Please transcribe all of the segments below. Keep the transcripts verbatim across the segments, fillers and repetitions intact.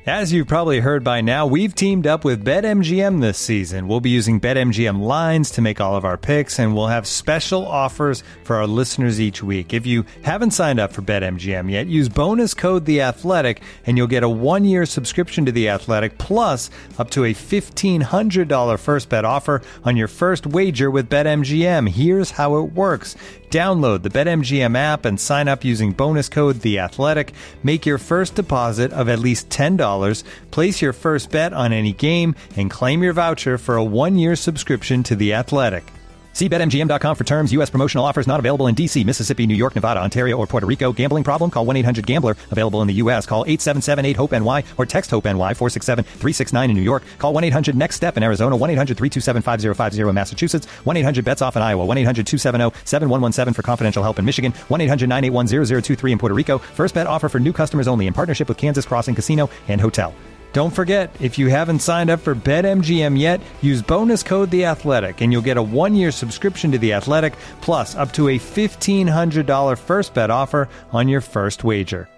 As you've probably heard by now, we've teamed up with BetMGM this season. We'll be using BetMGM lines to make all of our picks, and we'll have special offers for our listeners each week. If you haven't signed up for BetMGM yet, use bonus code The Athletic, and you'll get a one-year subscription to The Athletic, plus up to a fifteen hundred dollars first bet offer on your first wager with BetMGM. Here's how it works. Download the BetMGM app and sign up using bonus code The Athletic. Make your first deposit of at least ten dollars, place your first bet on any game, and claim your voucher for a one-year subscription to The Athletic. See Bet M G M dot com for terms. U S promotional offers not available in D C, Mississippi, New York, Nevada, Ontario, or Puerto Rico. Gambling problem? Call one eight hundred gambler. Available in the U S. Call eight seven seven eight hope N Y or text HOPE-NY four six seven three six nine in New York. Call one eight hundred next step in Arizona. one eight hundred three two seven five zero five zero in Massachusetts. one eight hundred bets off in Iowa. one eight hundred two seven zero seven one one seven for confidential help in Michigan. one eight hundred nine eight one zero zero two three in Puerto Rico. First bet offer for new customers only in partnership with Kansas Crossing Casino and Hotel. Don't forget, if you haven't signed up for BetMGM yet, use bonus code The Athletic, and you'll get a one-year subscription to The Athletic, plus up to a fifteen hundred dollars first bet offer on your first wager.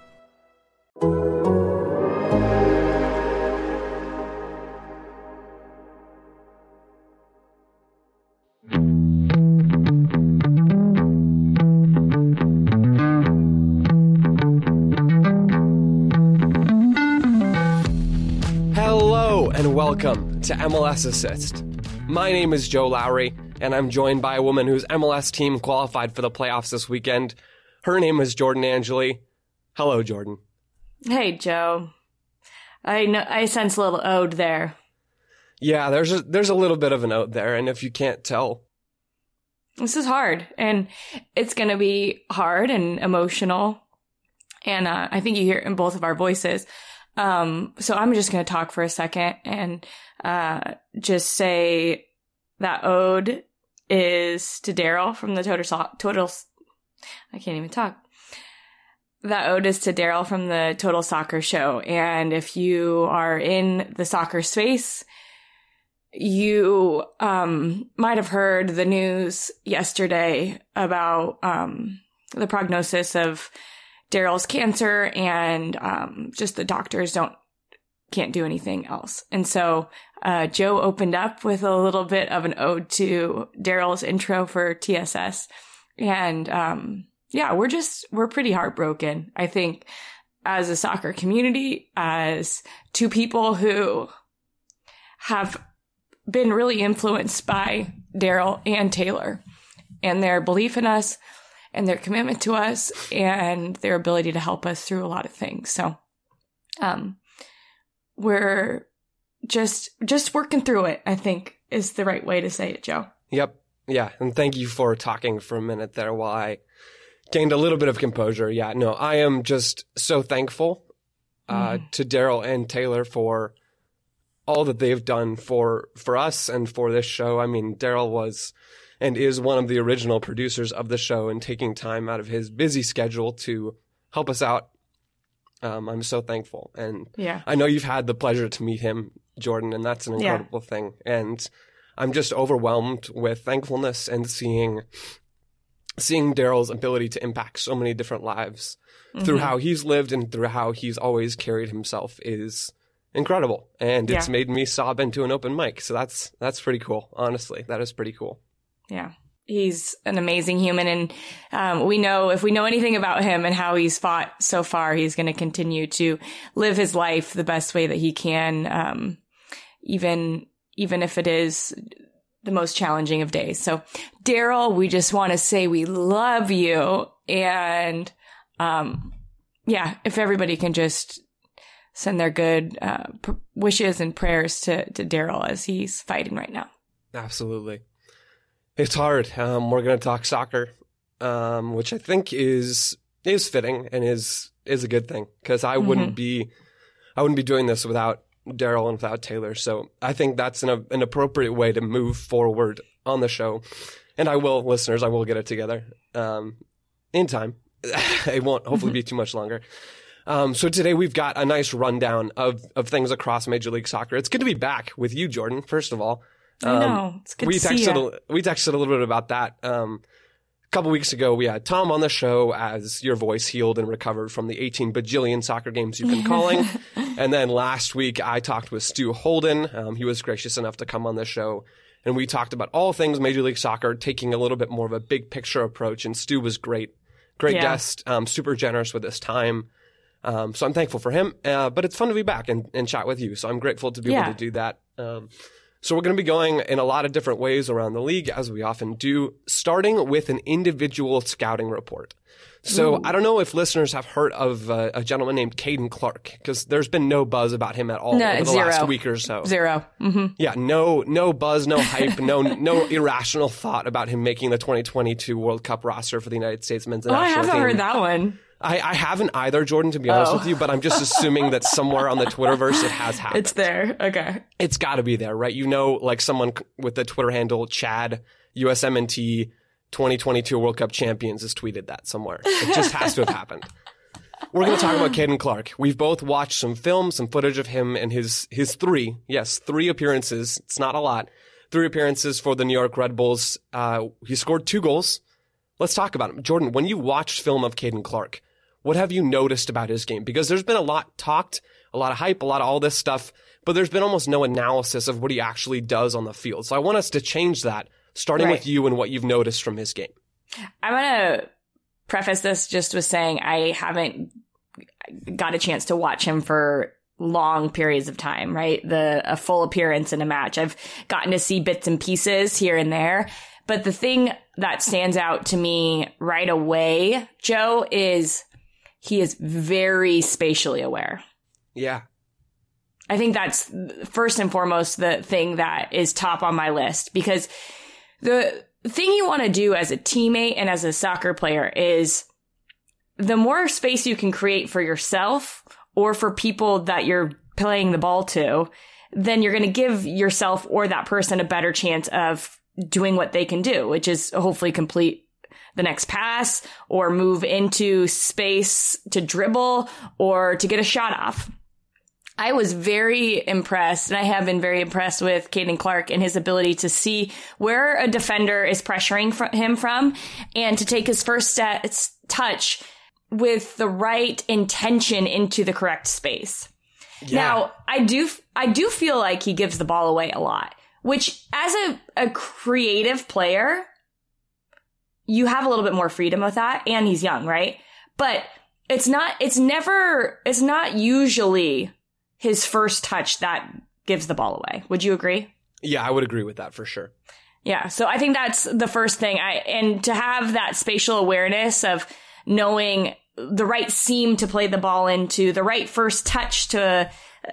And welcome to M L S Assist. My name is Joe Lowry, and I'm joined by a woman whose M L S team qualified for the playoffs this weekend. Her name is Jordan Angeli. Hello, Jordan. Hey, Joe. I know I sense a little ode there. Yeah, there's a, there's a little bit of an ode there, and if you can't tell, this is hard, and it's going to be hard and emotional, and uh, I think you hear it in both of our voices. Um, so I'm just going to talk for a second and, uh, just say that ode is to Daryl from the Total, so- Total, I can't even talk. That ode is to Daryl from the Total Soccer Show. And if you are in the soccer space, you, um, might have heard the news yesterday about, um, the prognosis of Daryl's cancer, and um, just the doctors don't can't do anything else. And so uh, Joe opened up with a little bit of an ode to Daryl's intro for T S S, and um, yeah, we're just we're pretty heartbroken. I think as a soccer community, as two people who have been really influenced by Daryl and Taylor and their belief in us, and their commitment to us, and their ability to help us through a lot of things. So, um, we're just, just working through it, I think is the right way to say it, Joe. Yep. Yeah. And thank you for talking for a minute there while I gained a little bit of composure. Yeah. No, I am just so thankful, uh, mm. to Daryl and Taylor for all that they've done for, for us and for this show. I mean, Daryl was and is one of the original producers of the show and taking time out of his busy schedule to help us out. Um, I'm so thankful. And yeah. I know you've had the pleasure to meet him, Jordan, and that's an incredible yeah. thing. And I'm just overwhelmed with thankfulness and seeing seeing Daryl's ability to impact so many different lives mm-hmm. through how he's lived and through how he's always carried himself is incredible. And it's yeah. made me sob into an open mic. So that's that's pretty cool. Honestly, that is pretty cool. Yeah. He's an amazing human. And um, we know if we know anything about him and how he's fought so far, he's going to continue to live his life the best way that he can, um, even even if it is the most challenging of days. So, Daryl, we just want to say we love you. And um, yeah, if everybody can just send their good uh, pr- wishes and prayers to, to Daryl as he's fighting right now. Absolutely. It's hard. Um, we're going to talk soccer, um, which I think is is fitting and is is a good thing because I mm-hmm. wouldn't be I wouldn't be doing this without Daryl and without Taylor. So I think that's an an appropriate way to move forward on the show. And I will, listeners, I will get it together um, in time. It won't hopefully be too much longer. Um, so today we've got a nice rundown of of things across Major League Soccer. It's good to be back with you, Jordan. First of all. I know. It's good we to texted see you. A, we texted a little bit about that. Um, A couple weeks ago, we had Tom on the show as your voice healed and recovered from the eighteen bajillion soccer games you've been calling. And then last week, I talked with Stu Holden. Um, he was gracious enough to come on the show. And we talked about all things Major League Soccer, taking a little bit more of a big picture approach. And Stu was great. Great yeah. guest. Um, super generous with his time. Um, so I'm thankful for him. Uh, but it's fun to be back and, and chat with you. So I'm grateful to be yeah. able to do that. Um, So we're going to be going in a lot of different ways around the league, as we often do, starting with an individual scouting report. So Ooh. I don't know if listeners have heard of uh, a gentleman named Caden Clark, because there's been no buzz about him at all no, over the zero. last week or so. Zero. Mm-hmm. Yeah, no no buzz, no hype, no no irrational thought about him making the twenty twenty-two World Cup roster for the United States men's oh, national team. I haven't team. heard that one. I, I haven't either, Jordan, to be honest oh. with you, but I'm just assuming that somewhere on the Twitterverse it has happened. It's there. Okay. It's got to be there, right? You know, like someone with the Twitter handle Chad U S M N T twenty twenty-two World Cup champions has tweeted that somewhere. It just has to have happened. We're going to talk about Caden Clark. We've both watched some film, some footage of him and his his three, yes, three appearances. It's not a lot. Three appearances for the New York Red Bulls. Uh, he scored two goals. Let's talk about him. Jordan, when you watched film of Caden Clark, what have you noticed about his game? Because there's been a lot talked, a lot of hype, a lot of all this stuff, but there's been almost no analysis of what he actually does on the field. So I want us to change that, starting right. with you and what you've noticed from his game. I'm going to preface this just with saying I haven't got a chance to watch him for long periods of time, right? The a full appearance in a match. I've gotten to see bits and pieces here and there. But the thing that stands out to me right away, Joe, is he is very spatially aware. Yeah. I think that's first and foremost the thing that is top on my list, because the thing you want to do as a teammate and as a soccer player is the more space you can create for yourself or for people that you're playing the ball to, then you're going to give yourself or that person a better chance of doing what they can do, which is hopefully complete the next pass or move into space to dribble or to get a shot off. I was very impressed, and I have been very impressed with Caden Clark and his ability to see where a defender is pressuring fr- him from and to take his first step, touch with the right intention into the correct space. Yeah. Now, I do, I do feel like he gives the ball away a lot, which as a, a creative player, you have a little bit more freedom with that, and he's young, right? But it's not, it's never, it's not usually his first touch that gives the ball away. Would you agree? Yeah, I would agree with that for sure. Yeah. So I think that's the first thing. I, and to have that spatial awareness of knowing the right seam to play the ball into, the right first touch to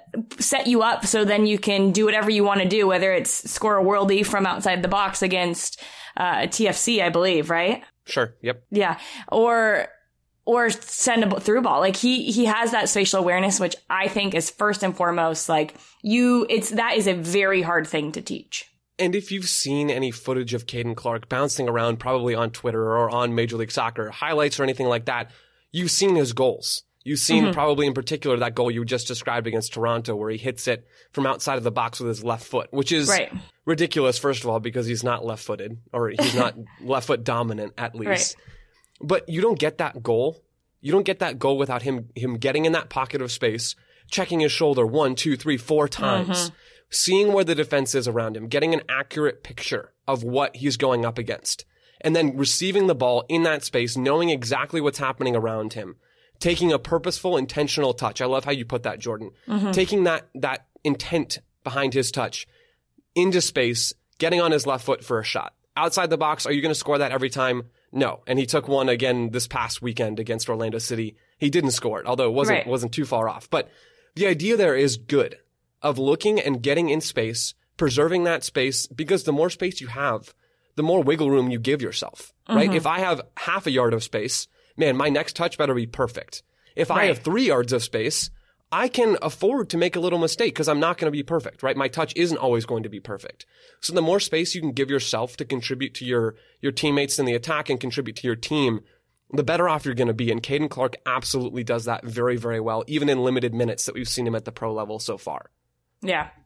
set you up so then you can do whatever you want to do, whether it's score a worldie from outside the box against uh, T F C, I believe, right? Sure. Yep. Yeah. Or, or send a through ball. Like he, he has that spatial awareness, which I think is first and foremost, like you, it's, that is a very hard thing to teach. And if you've seen any footage of Caden Clark bouncing around, probably on Twitter or on Major League Soccer highlights or anything like that, you've seen his goals. You've seen mm-hmm. probably in particular that goal you just described against Toronto, where he hits it from outside of the box with his left foot, which is right. ridiculous, first of all, because he's not left-footed, or he's not left foot dominant at least. Right. But you don't get that goal. You don't get that goal without him him getting in that pocket of space, checking his shoulder one, two, three, four times, mm-hmm. seeing where the defense is around him, getting an accurate picture of what he's going up against, and then receiving the ball in that space, knowing exactly what's happening around him, taking a purposeful, intentional touch. I love how you put that, Jordan. Mm-hmm. Taking that that intent behind his touch into space, getting on his left foot for a shot. Outside the box, are you going to score that every time? No. And he took one again this past weekend against Orlando City. He didn't score it, although it wasn't, right. wasn't too far off. But the idea there is good, of looking and getting in space, preserving that space, because the more space you have, the more wiggle room you give yourself, right? Mm-hmm. If I have half a yard of space, man, my next touch better be perfect. If right. I have three yards of space, I can afford to make a little mistake because I'm not going to be perfect, right? My touch isn't always going to be perfect. So the more space you can give yourself to contribute to your, your teammates in the attack and contribute to your team, the better off you're going to be. And Caden Clark absolutely does that very, very well, even in limited minutes that we've seen him at the pro level so far. Yeah.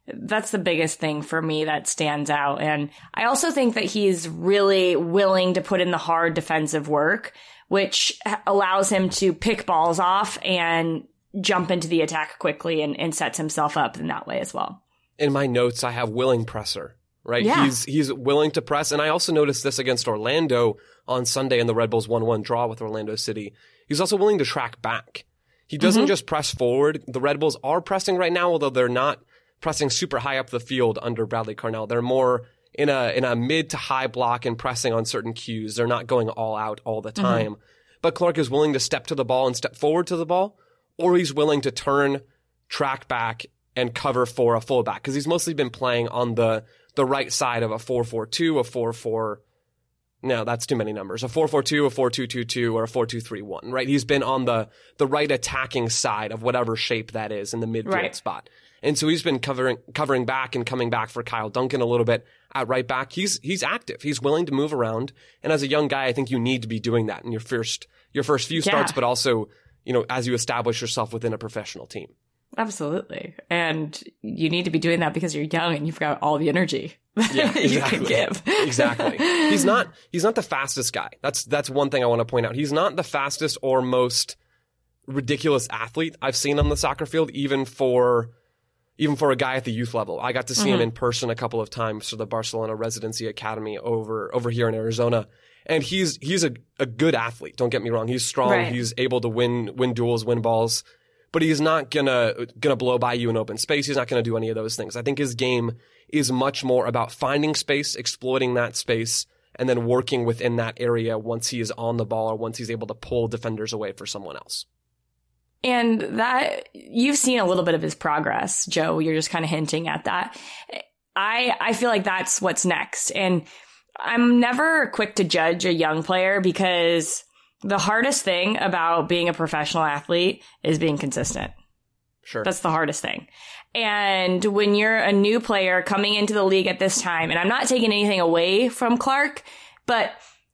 That's the biggest thing for me that stands out. And I also think that he's really willing to put in the hard defensive work, which allows him to pick balls off and jump into the attack quickly and, and sets himself up in that way as well. In my notes, I have willing presser, right? Yeah. He's he's willing to press. And I also noticed this against Orlando on Sunday in the Red Bulls one one draw with Orlando City. He's also willing to track back. He doesn't mm-hmm. just press forward. The Red Bulls are pressing right now, although they're not pressing super high up the field under Bradley Carnell. They're more in a in a mid to high block and pressing on certain cues. They're not going all out all the time. Mm-hmm. But Clark is willing to step to the ball and step forward to the ball, or he's willing to turn, track back, and cover for a fullback, because he's mostly been playing on the the right side of a four four two, a four four. No, that's too many numbers. A four four two, a four two two two, or a four two three one, right? He's been on the the right attacking side of whatever shape that is in the midfield right. spot. And so he's been covering covering back and coming back for Kyle Duncan a little bit at right back. He's he's active. He's willing to move around. And as a young guy, I think you need to be doing that in your first your first few starts, yeah. but also, you know, as you establish yourself within a professional team. Absolutely. And you need to be doing that because you're young and you've got all the energy yeah, exactly. you can give. Exactly. He's not he's not the fastest guy. That's that's one thing I want to point out. He's not the fastest or most ridiculous athlete I've seen on the soccer field, even for even for a guy at the youth level. I got to see mm-hmm. him in person a couple of times for the Barcelona Residency Academy over over here in Arizona. And he's he's a, a good athlete, don't get me wrong. He's strong, right. he's able to win win duels, win balls. But he's not gonna gonna blow by you in open space. He's not gonna do any of those things. I think his game is much more about finding space, exploiting that space, and then working within that area once he is on the ball or once he's able to pull defenders away for someone else. And that you've seen a little bit of his progress, Joe. You're just kind of hinting at that. I I feel like that's what's next. And I'm never quick to judge a young player, because the hardest thing about being a professional athlete is being consistent. Sure. That's the hardest thing. And when you're a new player coming into the league at this time, and I'm not taking anything away from Clark, but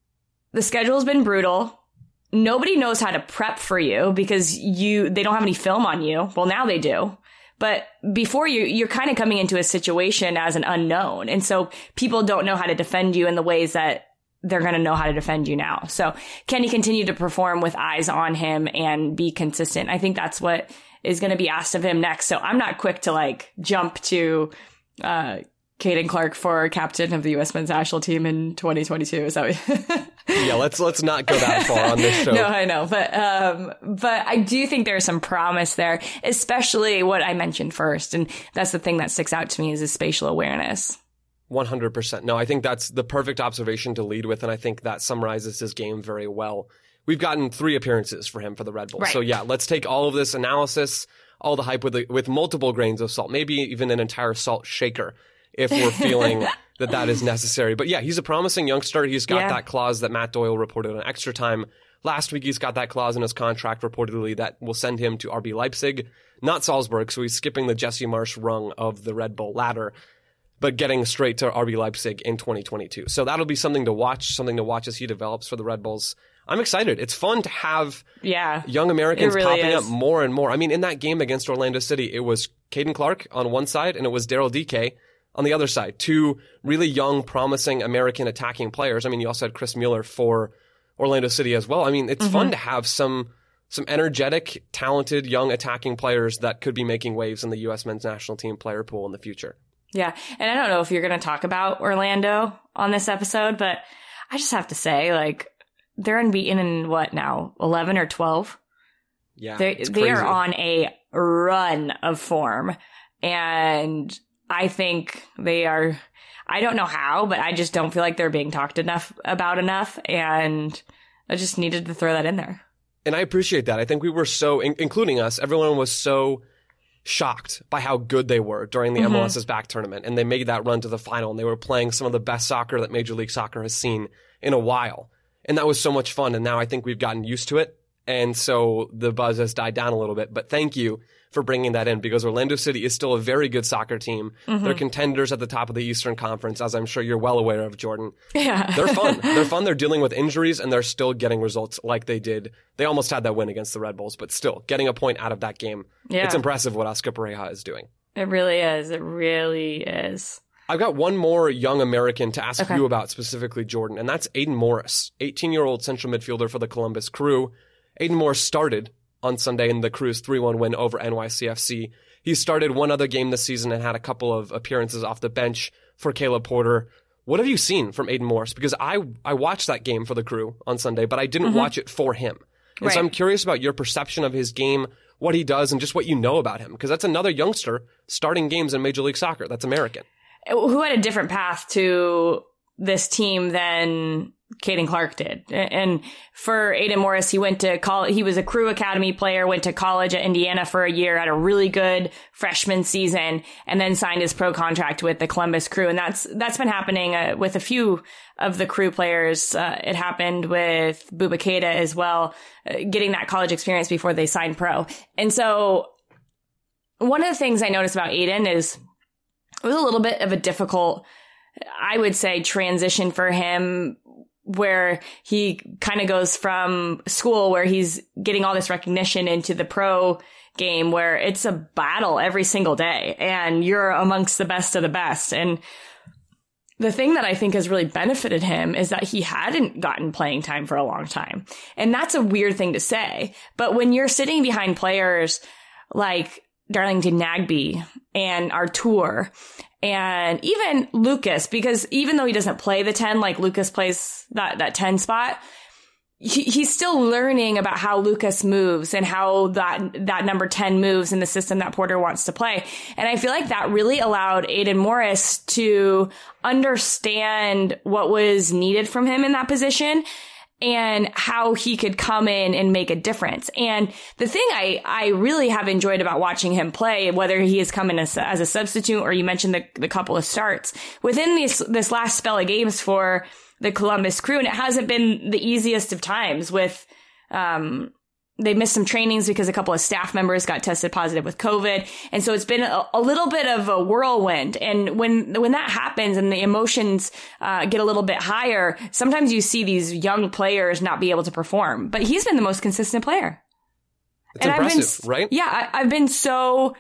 the schedule has been brutal. Nobody knows how to prep for you because you they don't have any film on you. Well, now they do. But before you, you're kind of coming into a situation as an unknown. And so people don't know how to defend you in the ways that they're going to know how to defend you now. So can he continue to perform with eyes on him and be consistent? I think that's what is going to be asked of him next. So I'm not quick to like jump to uh Caden Clark for captain of the U S men's national team in twenty twenty-two. So yeah, let's let's not go that far on this show. No, I know, but um, but I do think there's some promise there, especially what I mentioned first, and that's the thing that sticks out to me is his spatial awareness. one hundred percent. No, I think that's the perfect observation to lead with, and I think that summarizes his game very well. We've gotten three appearances for him for the Red Bulls. Right. So yeah, let's take all of this analysis, all the hype with the, with multiple grains of salt, maybe even an entire salt shaker if we're feeling that that is necessary. But yeah, he's a promising youngster. He's got yeah. that clause that Matt Doyle reported on Extra Time last week. He's got that clause in his contract reportedly that will send him to R B Leipzig, not Salzburg. So he's skipping the Jesse Marsch rung of the Red Bull ladder, but getting straight to R B Leipzig in twenty twenty-two. So that'll be something to watch, something to watch as he develops for the Red Bulls. I'm excited. It's fun to have yeah, young Americans really popping is. up more and more. I mean, in that game against Orlando City, it was Caden Clark on one side and it was Daryl D K on the other side. Two really young, promising American attacking players. I mean, you also had Chris Mueller for Orlando City as well. I mean, it's mm-hmm. fun to have some some energetic, talented, young attacking players that could be making waves in the U S men's national team player pool in the future. Yeah. And I don't know if you're going to talk about Orlando on this episode, but I just have to say, like, they're unbeaten in what now, eleven or twelve? Yeah, they they are on a run of form, and I think they are. I don't know how, but I just don't feel like they're being talked enough about enough, and I just needed to throw that in there. And I appreciate that. I think we were so, in- including us, everyone was so shocked by how good they were during the mm-hmm. M L S's back tournament, and they made that run to the final, and they were playing some of the best soccer that Major League Soccer has seen in a while. And that was so much fun. And now I think we've gotten used to it. And so the buzz has died down a little bit. But thank you for bringing that in, because Orlando City is still a very good soccer team. Mm-hmm. They're contenders at the top of the Eastern Conference, as I'm sure you're well aware of, Jordan. Yeah. They're fun. They're fun. They're dealing with injuries, and they're still getting results like they did. They almost had that win against the Red Bulls, but still getting a point out of that game. Yeah. It's impressive what Oscar Pareja is doing. It really is. It really is. I've got one more young American to ask Okay. you about specifically, Jordan, and that's Aiden Morris, eighteen-year-old central midfielder for the Columbus Crew. Aiden Morris started on Sunday in the Crew's three one win over N Y C F C. He started one other game this season and had a couple of appearances off the bench for Caleb Porter. What have you seen from Aiden Morris? Because I, I watched that game for the Crew on Sunday, but I didn't Mm-hmm. watch it for him. And Right. so I'm curious about your perception of his game, what he does, and just what you know about him. Because that's another youngster starting games in Major League Soccer. That's American. Who had a different path to this team than Caden Clark did. And for Aiden Morris, he went to college. He was a Crew Academy player, went to college at Indiana for a year, had a really good freshman season, and then signed his pro contract with the Columbus Crew. And that's, that's been happening uh, with a few of the Crew players. Uh, it happened with Bouba Keita as well, uh, getting that college experience before they signed pro. And so one of the things I noticed about Aiden is it was a little bit of a difficult, I would say, transition for him, where he kind of goes from school where he's getting all this recognition into the pro game where it's a battle every single day and you're amongst the best of the best. And the thing that I think has really benefited him is that he hadn't gotten playing time for a long time. And that's a weird thing to say. But when you're sitting behind players like Darlington Nagbe and Artur and even Lucas, because even though he doesn't play the ten, like Lucas plays that, that ten spot, he, he's still learning about how Lucas moves and how that, that number ten moves in the system that Porter wants to play. And I feel like that really allowed Aiden Morris to understand what was needed from him in that position and how he could come in and make a difference. And the thing I, I really have enjoyed about watching him play, whether he has come in as, as a substitute or you mentioned the, the couple of starts, within this, this last spell of games for the Columbus Crew, and it hasn't been the easiest of times with, um, they missed some trainings because a couple of staff members got tested positive with COVID. And so it's been a, a little bit of a whirlwind. And when, when that happens and the emotions, uh, get a little bit higher, sometimes you see these young players not be able to perform, but he's been the most consistent player. It's and impressive, I've been, right? Yeah. I, I've been so,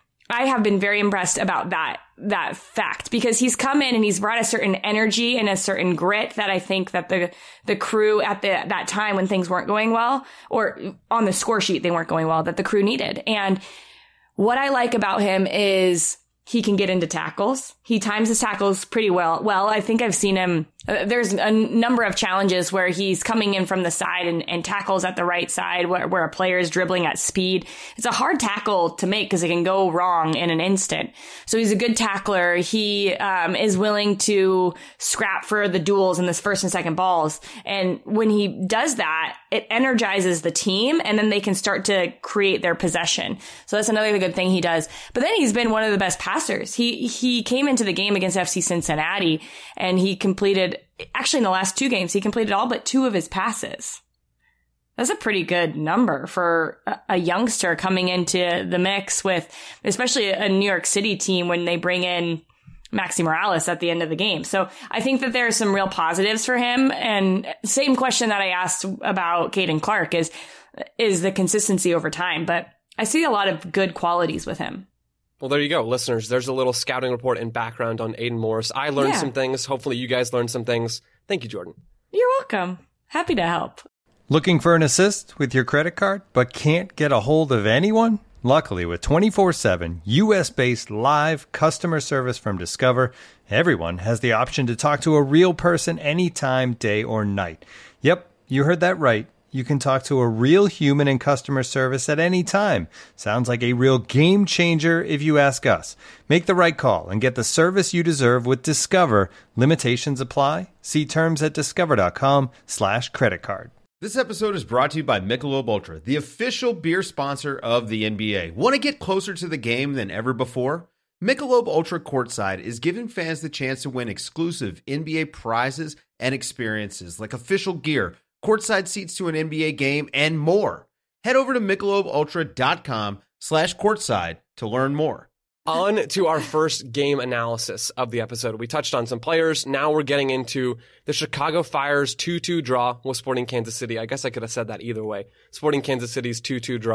I have been very impressed about that, that fact, because he's come in and he's brought a certain energy and a certain grit that I think that the, the Crew at the, that time when things weren't going well, or on the score sheet, they weren't going well, that the Crew needed. And what I like about him is he can get into tackles. He times his tackles pretty well. Well, I think I've seen him. Uh, there's a number of challenges where he's coming in from the side and, and tackles at the right side where, where a player is dribbling at speed. It's a hard tackle to make because it can go wrong in an instant. So he's a good tackler. He um, is willing to scrap for the duels in this first and second balls. And when he does that, it energizes the team and then they can start to create their possession. So that's another good thing he does. But then he's been one of the best passers. He, he came into the game against F C Cincinnati and he completed, actually in the last two games, he completed all but two of his passes. That's a pretty good number for a, a youngster coming into the mix with, especially a New York City team when they bring in Maxi Morales at the end of the game. So I think that there are some real positives for him. And same question that I asked about Caden Clark is, is the consistency over time. But I see a lot of good qualities with him. Well, there you go, listeners. There's a little scouting report and background on Aiden Morris. I learned Yeah. some things. Hopefully you guys learned some things. Thank you, Jordan. You're welcome. Happy to help. Looking for an assist with your credit card, but can't get a hold of anyone? Luckily, with twenty-four seven U S-based live customer service from Discover, everyone has the option to talk to a real person anytime, day or night. Yep, you heard that right. You can talk to a real human in customer service at any time. Sounds like a real game changer if you ask us. Make the right call and get the service you deserve with Discover. Limitations apply. See terms at discover.com slash credit card. This episode is brought to you by Michelob Ultra, the official beer sponsor of the N B A. Want to get closer to the game than ever before? Michelob Ultra Courtside is giving fans the chance to win exclusive N B A prizes and experiences like official gear, courtside seats to an N B A game, and more. Head over to michelobultra.com slash courtside to learn more. On to our first game analysis of the episode. We touched on some players. Now we're getting into the Chicago Fire's two two draw with Sporting Kansas City. I guess I could have said that either way. Sporting Kansas City's two two draw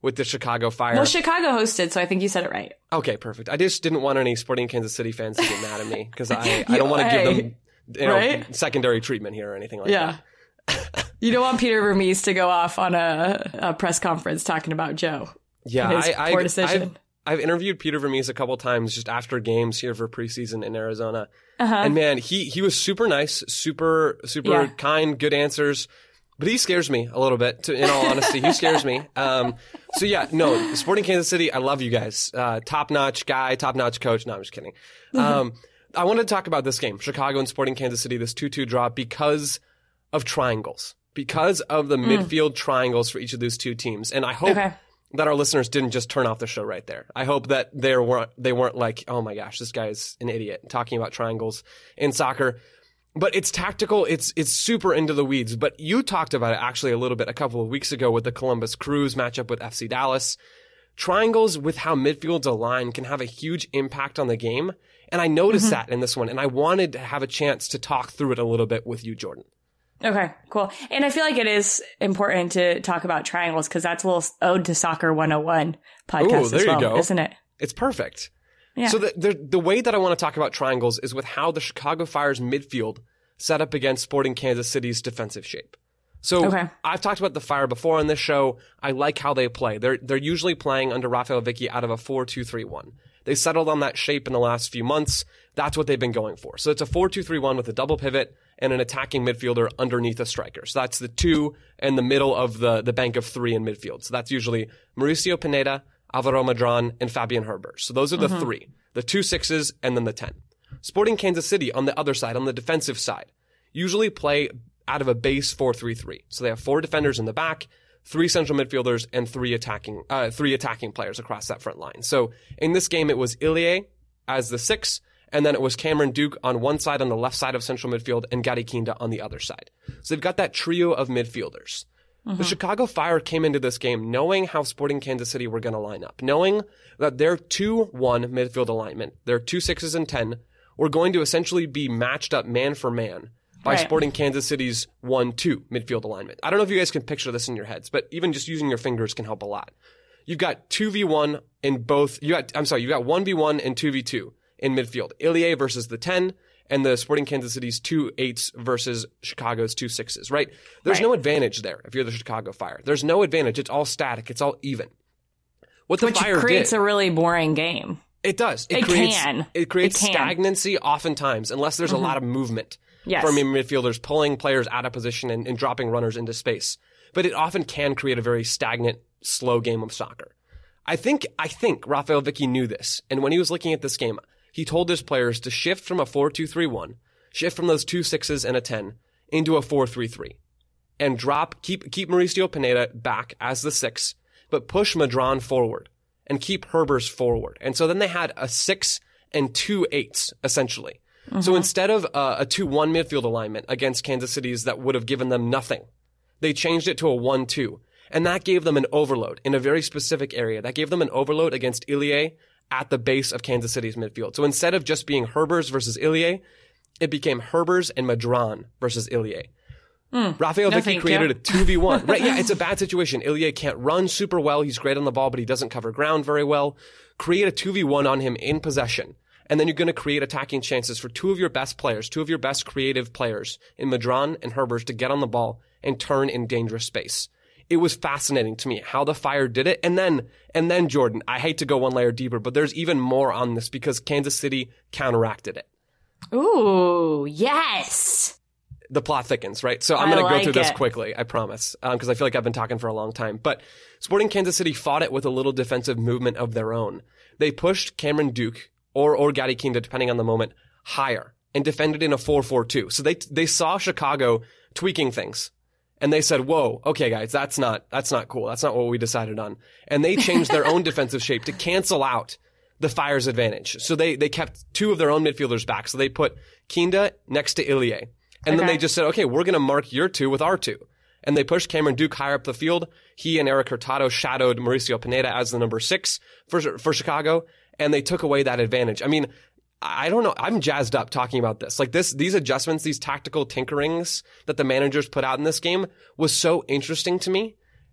with the Chicago Fire. Well, Chicago hosted, so I think you said it right. Okay, perfect. I just didn't want any Sporting Kansas City fans to get mad at me because I, I don't want to give them you know, right? secondary treatment here or anything like yeah. that. You don't want Peter Vermees to go off on a, a press conference talking about Joe. Yeah, and his I, poor I, decision. I've, I've interviewed Peter Vermees a couple times just after games here for preseason in Arizona. Uh-huh. And man, he, he was super nice, super, super Yeah. kind, good answers. But he scares me a little bit, to, in all honesty. He scares me. Um, so yeah, no, Sporting Kansas City, I love you guys. Uh, top-notch guy, top-notch coach. No, I'm just kidding. Um, I wanted to talk about this game, Chicago and Sporting Kansas City, this two two draw, because of triangles. Because of the mm. midfield triangles for each of those two teams. And I hope Okay. that our listeners didn't just turn off the show right there. I hope that they weren't, they weren't like, oh my gosh, this guy's an idiot talking about triangles in soccer. But it's tactical. It's it's super into the weeds. But you talked about it actually a little bit a couple of weeks ago with the Columbus Crews matchup with F C Dallas. Triangles with how midfields align can have a huge impact on the game. And I noticed mm-hmm. that in this one. And I wanted to have a chance to talk through it a little bit with you, Jordan. Okay, cool. And I feel like it is important to talk about triangles because that's a little ode to Soccer one oh one podcast Ooh, there as well, you go. Isn't it? It's perfect. Yeah. So the, the the way that I want to talk about triangles is with how the Chicago Fire's midfield set up against Sporting Kansas City's defensive shape. So okay. I've talked about the Fire before on this show. I like how they play. They're they're usually playing under Rafael Vicky out of a four two three one. They settled on that shape in the last few months. That's what they've been going for. So it's a four two three one with a double pivot and an attacking midfielder underneath a striker. So that's the two and the middle of the, the bank of three in midfield. So that's usually Mauricio Pineda, Alvaro Madron, and Fabian Herbers. So those are the mm-hmm. three. The two sixes and then the ten. Sporting Kansas City on the other side, on the defensive side, usually play out of a base four three three. So they have four defenders in the back, three central midfielders, and three attacking uh, three attacking players across that front line. So in this game, it was Ilie as the six, and then it was Cameron Duke on one side on the left side of central midfield and Gary Kinda on the other side. So they've got that trio of midfielders. Mm-hmm. The Chicago Fire came into this game knowing how Sporting Kansas City were going to line up, knowing that their two one midfield alignment, their two sixes and ten, were going to essentially be matched up man for man by right. Sporting Kansas City's one two midfield alignment. I don't know if you guys can picture this in your heads, but even just using your fingers can help a lot. You've got two v one in both, you got, I'm sorry, you got one v one and two v two in midfield. Ilie versus the ten, and the Sporting Kansas City's two eights versus Chicago's two sixes, right? There's right. no advantage there if you're the Chicago Fire. There's no advantage. It's all static. It's all even. What the Which Fire creates did, a really boring game. It does. It, it creates, can. It creates it can. stagnancy oftentimes, unless there's mm-hmm. a lot of movement yes. from midfielders pulling players out of position and, and dropping runners into space. But it often can create a very stagnant, slow game of soccer. I think I think Rafael Vicky knew this, and when he was looking at this game, he told his players to shift from a four two three one, shift from those two sixes and a ten into a four three three, and drop keep keep Mauricio Pineda back as the six, but push Madron forward and keep Herbers forward. And so then they had a six and two eights essentially. Mm-hmm. So instead of a, a two one midfield alignment against Kansas City's that would have given them nothing, they changed it to a one two. And that gave them an overload in a very specific area. That gave them an overload against Ilie at the base of Kansas City's midfield. So instead of just being Herbers versus Ilie, it became Herbers and Madron versus Ilie. Mm, Rafael no Vicky created you. a two v one. Right, yeah, it's a bad situation. Ilie can't run super well. He's great on the ball, but he doesn't cover ground very well. Create a two v one on him in possession. And then you're going to create attacking chances for two of your best players, two of your best creative players in Madron and Herbers to get on the ball and turn in dangerous space. It was fascinating to me how the Fire did it. And then, and then Jordan, I hate to go one layer deeper, but there's even more on this because Kansas City counteracted it. Ooh, yes. The plot thickens, right? So I'm going to like go through this it. quickly, I promise, because um, I feel like I've been talking for a long time. But Sporting Kansas City fought it with a little defensive movement of their own. They pushed Cameron Duke or, or Gary Kinda, depending on the moment, higher and defended in a four four two. So they, they saw Chicago tweaking things. And they said, whoa, okay, guys, that's not, that's not cool. That's not what we decided on. And they changed their own defensive shape to cancel out the Fire's advantage. So they, they kept two of their own midfielders back. So they put Kinda next to Ilie. And okay. then they just said, okay, we're going to mark your two with our two. And they pushed Cameron Duke higher up the field. He and Eric Hurtado shadowed Mauricio Pineda as the number six for, for Chicago. And they took away that advantage. I mean, I don't know. I'm jazzed up talking about this. Like this, these adjustments, these tactical tinkerings that the managers put out in this game was so interesting to me.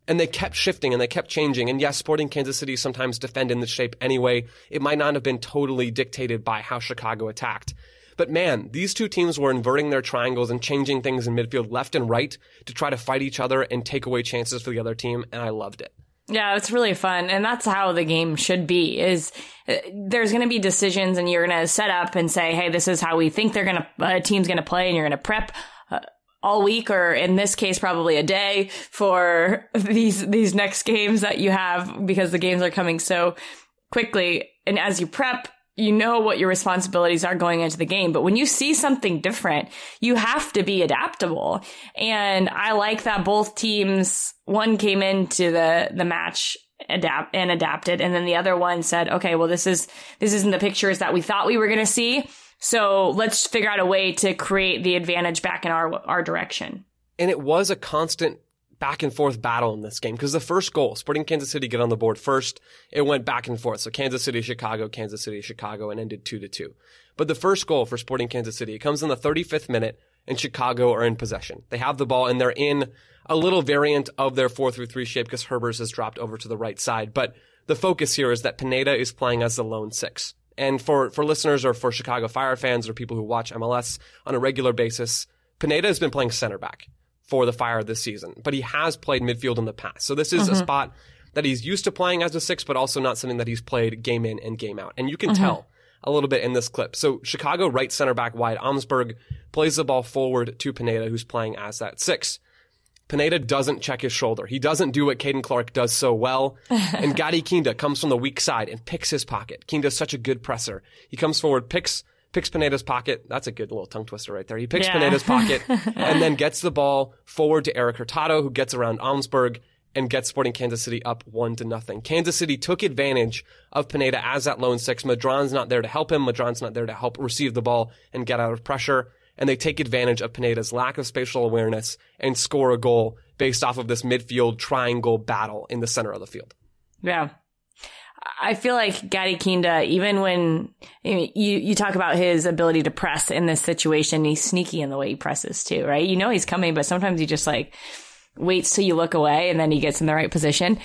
And they kept shifting and they kept changing. And yes, Sporting Kansas City sometimes defend in this shape anyway. It might not have been totally dictated by how Chicago attacked. But man, these two teams were inverting their triangles and changing things in midfield left and right to try to fight each other and take away chances for the other team. And I loved it. Yeah, it's really fun. And that's how the game should be, is uh, there's going to be decisions and you're going to set up and say, hey, this is how we think they're going to, a uh, team's going to play, and you're going to prep uh, all week, or in this case, probably a day for these, these next games that you have, because the games are coming so quickly. And as you prep, you know what your responsibilities are going into the game. But when you see something different, you have to be adaptable. And I like that both teams, one came into the, the match adapt and adapted. And then the other one said, okay, well, this is, this isn't the pictures that we thought we were going to see. So let's figure out a way to create the advantage back in our, our direction. And it was a constant back and forth battle in this game, because the first goal, Sporting Kansas City get on the board first. It went back and forth. So Kansas City, Chicago, Kansas City, Chicago, and ended two to two. But the first goal for Sporting Kansas City, it comes in the thirty-fifth minute, and Chicago are in possession. They have the ball, and they're in a little variant of their four through three shape, because Herbers has dropped over to the right side. But the focus here is that Pineda is playing as the lone six. And for, for listeners or for Chicago Fire fans or people who watch M L S on a regular basis, Pineda has been playing center back for the Fire this season, but he has played midfield in the past. So this is mm-hmm. a spot that he's used to playing as a six, but also not something that he's played game in and game out. And you can mm-hmm. tell a little bit in this clip. So Chicago right center back wide, Amsberg plays the ball forward to Pineda, who's playing as that six. Pineda doesn't check his shoulder. He doesn't do what Caden Clark does so well. And Gadi Kinda comes from the weak side and picks his pocket. Kinda's such a good presser. He comes forward, picks Picks Pineda's pocket. That's a good little tongue twister right there. He picks yeah. Pineda's pocket and then gets the ball forward to Eric Hurtado, who gets around Amsberg and gets Sporting Kansas City up one to nothing. Kansas City took advantage of Pineda as that lone six. Madron's not there to help him. Madron's not there to help receive the ball and get out of pressure. And they take advantage of Pineda's lack of spatial awareness and score a goal based off of this midfield triangle battle in the center of the field. Yeah. I feel like Gadi Kinda, even when you, you talk about his ability to press in this situation, he's sneaky in the way he presses too, right? You know he's coming, but sometimes he just like waits till you look away and then he gets in the right position,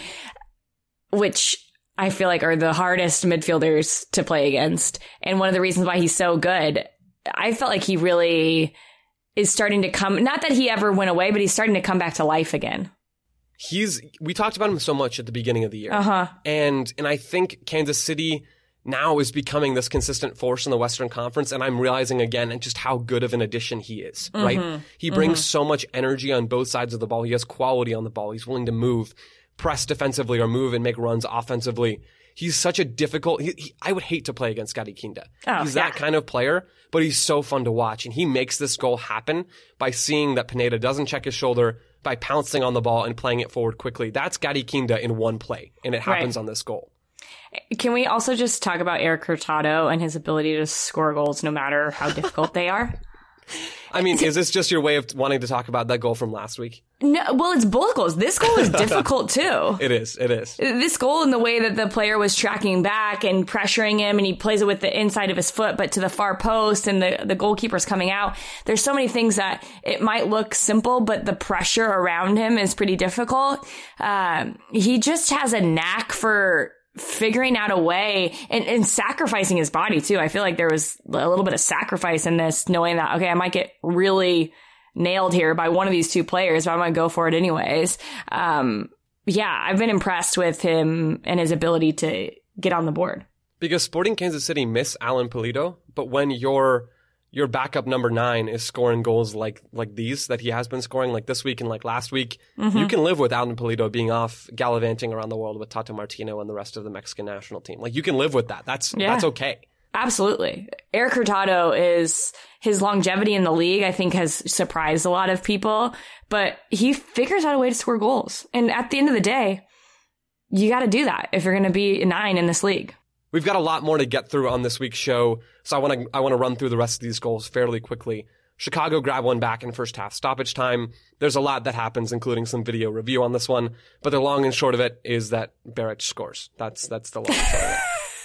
which I feel like are the hardest midfielders to play against. And one of the reasons why he's so good, I felt like he really is starting to come, not that he ever went away, but he's starting to come back to life again. He's, we talked about him so much at the beginning of the year. Uh-huh. And, and I think Kansas City now is becoming this consistent force in the Western Conference. And I'm realizing again just how good of an addition he is, mm-hmm. right? He brings mm-hmm. so much energy on both sides of the ball. He has quality on the ball. He's willing to move, press defensively, or move and make runs offensively. He's such a difficult, he, he, I would hate to play against Gadi Kinda. Oh, he's yeah. that kind of player, but he's so fun to watch. And he makes this goal happen by seeing that Pineda doesn't check his shoulder, by pouncing on the ball and playing it forward quickly. That's Gadi Kinda in one play, and it happens right. on this goal. Can we also just talk about Eric Hurtado and his ability to score goals no matter how difficult they are? I mean, is this just your way of wanting to talk about that goal from last week? No, well, it's both goals. This goal is difficult too. It is, it is. This goal and the way that the player was tracking back and pressuring him, and he plays it with the inside of his foot, but to the far post, and the, the goalkeeper's coming out. There's so many things that it might look simple, but the pressure around him is pretty difficult. Um, he just has a knack for figuring out a way and, and sacrificing his body too. I feel like there was a little bit of sacrifice in this, knowing that, okay, I might get really nailed here by one of these two players, but I'm going to go for it anyways. Um, yeah, I've been impressed with him and his ability to get on the board. Because Sporting Kansas City miss Alan Pulido, but when your your backup number nine is scoring goals like like these that he has been scoring, like this week and like last week, mm-hmm. you can live with Alan Pulido being off gallivanting around the world with Tata Martino and the rest of the Mexican national team. Like, you can live with that. That's yeah. that's okay. Absolutely. Eric Hurtado is, his longevity in the league, I think, has surprised a lot of people, but he figures out a way to score goals. And at the end of the day, you got to do that if you're going to be a nine in this league. We've got a lot more to get through on this week's show, so I want to I want to run through the rest of these goals fairly quickly. Chicago grab one back in first half stoppage time. There's a lot that happens, including some video review on this one, but the long and short of it is that Beric scores. That's that's the long and short of it.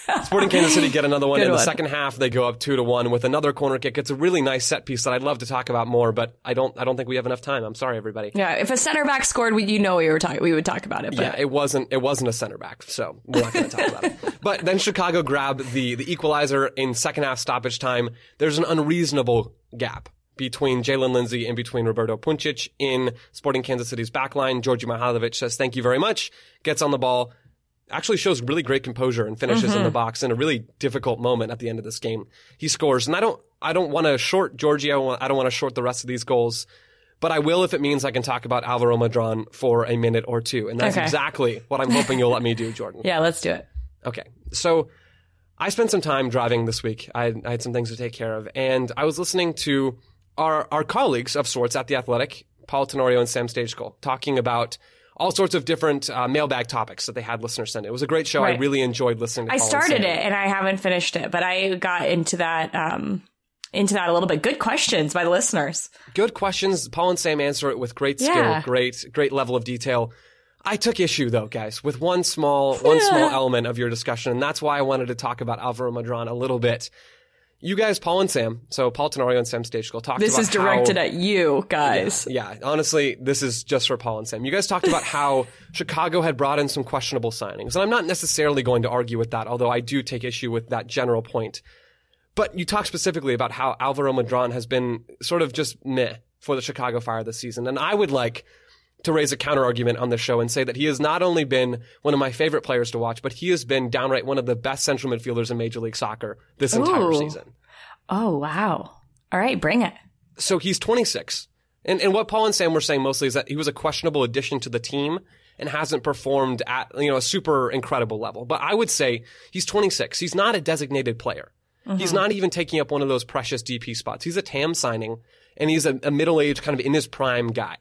Sporting Kansas City get another one. Good in the one. second half, they go up two to one with another corner kick. It's a really nice set piece that I'd love to talk about more, but I don't. I don't think we have enough time. I'm sorry, everybody. Yeah, if a center back scored, we, you know we were talking. We would talk about it. But. Yeah, it wasn't. It wasn't a center back, so we're not going to talk about it. But then Chicago grabbed the the equalizer in second half stoppage time. There's an unreasonable gap between Jalen Lindsey and between Roberto Puncic in Sporting Kansas City's backline. Georgi Mihailovic says, thank you very much, gets on the ball, actually shows really great composure and finishes mm-hmm. in the box in a really difficult moment at the end of this game. He scores, and I don't I don't want to short Georgi, I don't want to short the rest of these goals, but I will if it means I can talk about Alvaro Madron for a minute or two, and that's okay. exactly what I'm hoping you'll let me do, Jordan. Yeah, let's do it. Okay, so I spent some time driving this week. I, I had some things to take care of, and I was listening to Our our colleagues of sorts at The Athletic, Paul Tenorio and Sam Stagekuhl, talking about all sorts of different uh, mailbag topics that they had listeners send. It was a great show. Right. I really enjoyed listening to I Paul started and it, and I haven't finished it, but I got into that um, into that a little bit. Good questions by the listeners. Good questions. Paul and Sam answer it with great skill, yeah. great great level of detail. I took issue, though, guys, with one small one yeah. small element of your discussion, and that's why I wanted to talk about Alvaro Madron a little bit. You guys, Paul and Sam, so Paul Tenorio and Sam Stagekuhl, talked this about is directed how, at you guys. Yeah, yeah, honestly, this is just for Paul and Sam. You guys talked about how Chicago had brought in some questionable signings, and I'm not necessarily going to argue with that, although I do take issue with that general point. But you talked specifically about how Alvaro Madron has been sort of just meh for the Chicago Fire this season, and I would like to raise a counter-argument on this show and say that he has not only been one of my favorite players to watch, but he has been downright one of the best central midfielders in Major League Soccer this Ooh. entire season. Oh, wow. All right, bring it. So he's twenty-six. And and what Paul and Sam were saying mostly is that he was a questionable addition to the team and hasn't performed at, you know, a super incredible level. But I would say he's twenty-six. He's not a designated player. Mm-hmm. He's not even taking up one of those precious D P spots. He's a T A M signing, and he's a, a middle-aged, kind of in his prime guy.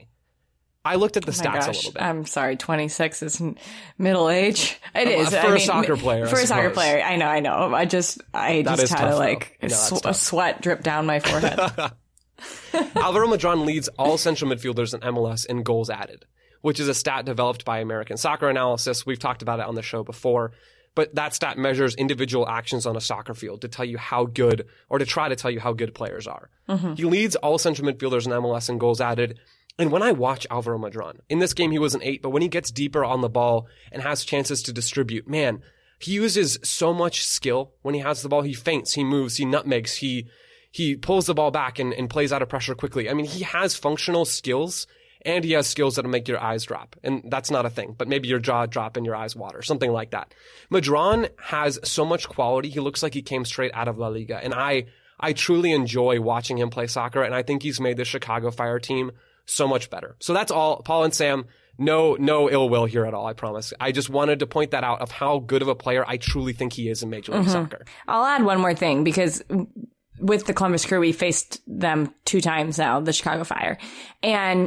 I looked at the oh stats gosh. a little bit. I'm sorry, twenty-six is middle age. It is. For I a mean, soccer player, For I a soccer suppose. player. I know, I know. I just, I That just is had tough, a, like, though. a, No, that's sw- a tough. sweat drip down my forehead. Alvaro Madron leads all central midfielders in M L S in goals added, which is a stat developed by American Soccer Analysis. We've talked about it on the show before. But that stat measures individual actions on a soccer field to tell you how good, or to try to tell you how good players are. Mm-hmm. He leads all central midfielders in M L S in goals added. And when I watch Alvaro Madron, in this game he was an eight, but when he gets deeper on the ball and has chances to distribute, man, he uses so much skill when he has the ball. He feints, he moves, he nutmegs, he he pulls the ball back and, and plays out of pressure quickly. I mean, he has functional skills, and he has skills that'll make your eyes drop. And that's not a thing, but maybe your jaw drop and your eyes water, something like that. Madron has so much quality. He looks like he came straight out of La Liga. And I I truly enjoy watching him play soccer, and I think he's made the Chicago Fire team so much better. So that's all. Paul and Sam, no no ill will here at all, I promise. I just wanted to point that out of how good of a player I truly think he is in Major League mm-hmm. Soccer. I'll add one more thing, because with the Columbus Crew, we faced them two times now, the Chicago Fire. And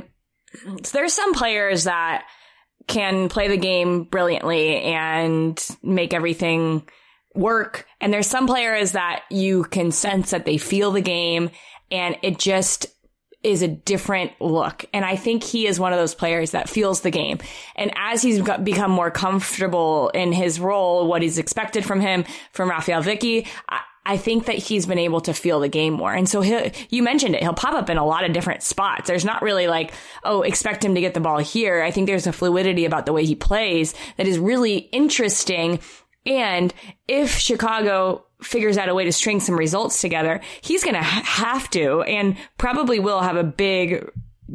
so there's some players that can play the game brilliantly and make everything work. And there's some players that you can sense that they feel the game, and it just is a different look. And I think he is one of those players that feels the game. And as he's got, become more comfortable in his role, what is expected from him, from Rafael Vicky, I, I think that he's been able to feel the game more. And so he'll, you mentioned it, he'll pop up in a lot of different spots. There's not really like, oh, expect him to get the ball here. I think there's a fluidity about the way he plays that is really interesting. And if Chicago figures out a way to string some results together, he's going to ha- have to, and probably will have a big,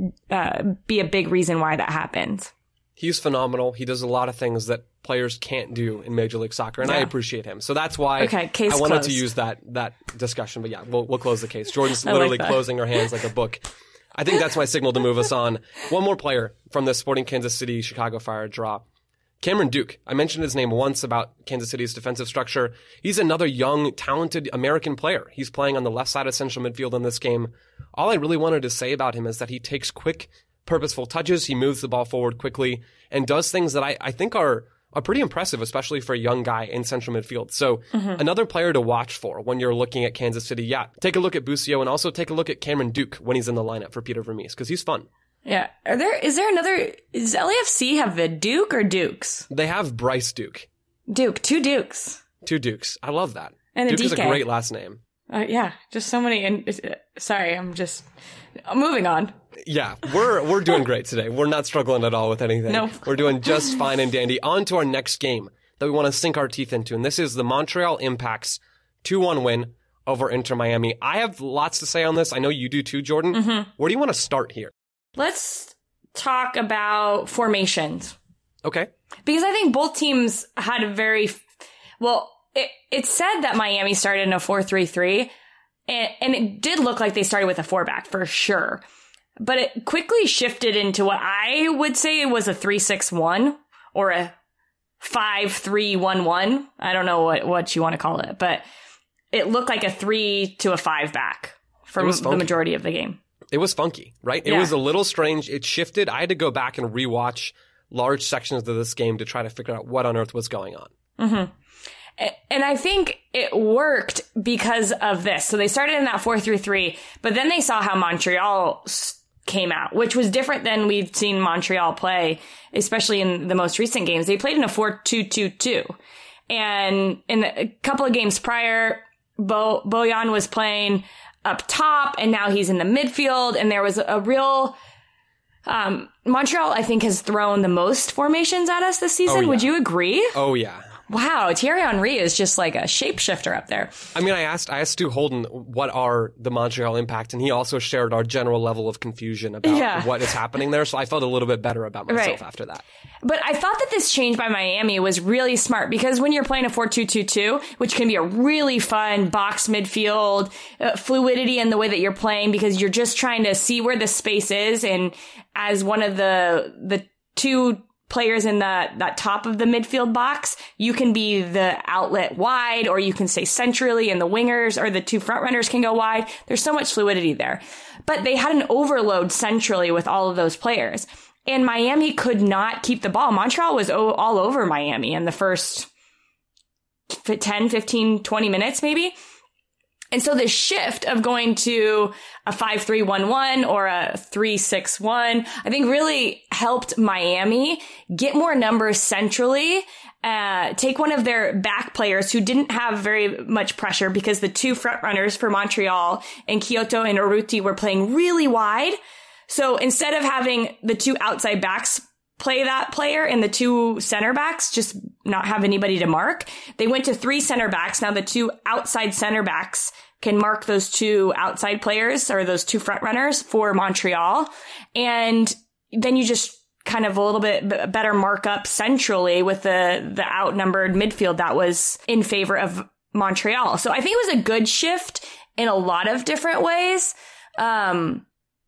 uh, be a big reason why that happens. He's phenomenal. He does a lot of things that players can't do in Major League Soccer, and yeah. I appreciate him. So that's why okay, case I wanted closed. to use that that discussion. But yeah, we'll, we'll close the case. Jordan's literally like closing her hands like a book. I think that's my signal to move us on. One more player from the Sporting Kansas City Chicago Fire draw. Cameron Duke. I mentioned his name once about Kansas City's defensive structure. He's another young, talented American player. He's playing on the left side of central midfield in this game. All I really wanted to say about him is that he takes quick, purposeful touches. He moves the ball forward quickly and does things that I, I think are, are pretty impressive, especially for a young guy in central midfield. So mm-hmm. another player to watch for when you're looking at Kansas City. Yeah, take a look at Busio, and also take a look at Cameron Duke when he's in the lineup for Peter Vermees, because he's fun. Yeah. Are there, is there another, does L A F C have a Duke or Dukes? They have Bryce Duke. Duke, two Dukes. Two Dukes. I love that. And a Duke is a D K. great last name. Uh, yeah, just so many. And uh, sorry, I'm just moving on. Yeah, we're we're doing great today. We're not struggling at all with anything. Nope. We're doing just fine and dandy. On to our next game that we want to sink our teeth into, and this is the Montreal Impact's two one win over Inter Miami. I have lots to say on this. I know you do too, Jordan. Mm-hmm. Where do you want to start here? Let's talk about formations. Okay. Because I think both teams had a very, well, it, it said that Miami started in a four three three, and, and it did look like they started with a four back for sure. But it quickly shifted into what I would say was a three six one or a five three one one. I don't know what, what you want to call it, but it looked like a three to a five back for the majority of the game. It was funky, right? It yeah. was a little strange. It shifted. I had to go back and rewatch large sections of this game to try to figure out what on earth was going on. Mm-hmm. And I think it worked because of this. So they started in that four three three, but then they saw how Montreal came out, which was different than we've seen Montreal play, especially in the most recent games. They played in a four two two two. And in a couple of games prior, Bo- Bojan was playing up top, and now he's in the midfield, and there was a real... Um, Montreal, I think, has thrown the most formations at us this season. Oh, yeah. Would you agree? Oh, yeah. Wow, Thierry Henry is just like a shapeshifter up there. I mean, I asked I asked Stu Holden what are the Montreal Impact, and he also shared our general level of confusion about Yeah. what is happening there, so I felt a little bit better about myself Right. after that. But I thought that this change by Miami was really smart because when you're playing a four two two two, which can be a really fun box midfield, uh, fluidity in the way that you're playing because you're just trying to see where the space is, and as one of the the two players in the that top of the midfield box, you can be the outlet wide, or you can stay centrally, and the wingers or the two front runners can go wide. There's so much fluidity there. But they had an overload centrally with all of those players. And Miami could not keep the ball. Montreal was o- all over Miami in the first ten, fifteen, twenty minutes maybe. And so the shift of going to a five three one one or a three six one, I think really helped Miami get more numbers centrally, uh, take one of their back players who didn't have very much pressure because the two front runners for Montreal and Kyoto and Urruti were playing really wide. So instead of having the two outside backs play that player and the two center backs just not have anybody to mark, they went to three center backs. Now the two outside center backs can mark those two outside players or those two front runners for Montreal. And then you just kind of a little bit b- better mark up centrally with the, the outnumbered midfield that was in favor of Montreal. So I think it was a good shift in a lot of different ways. Um,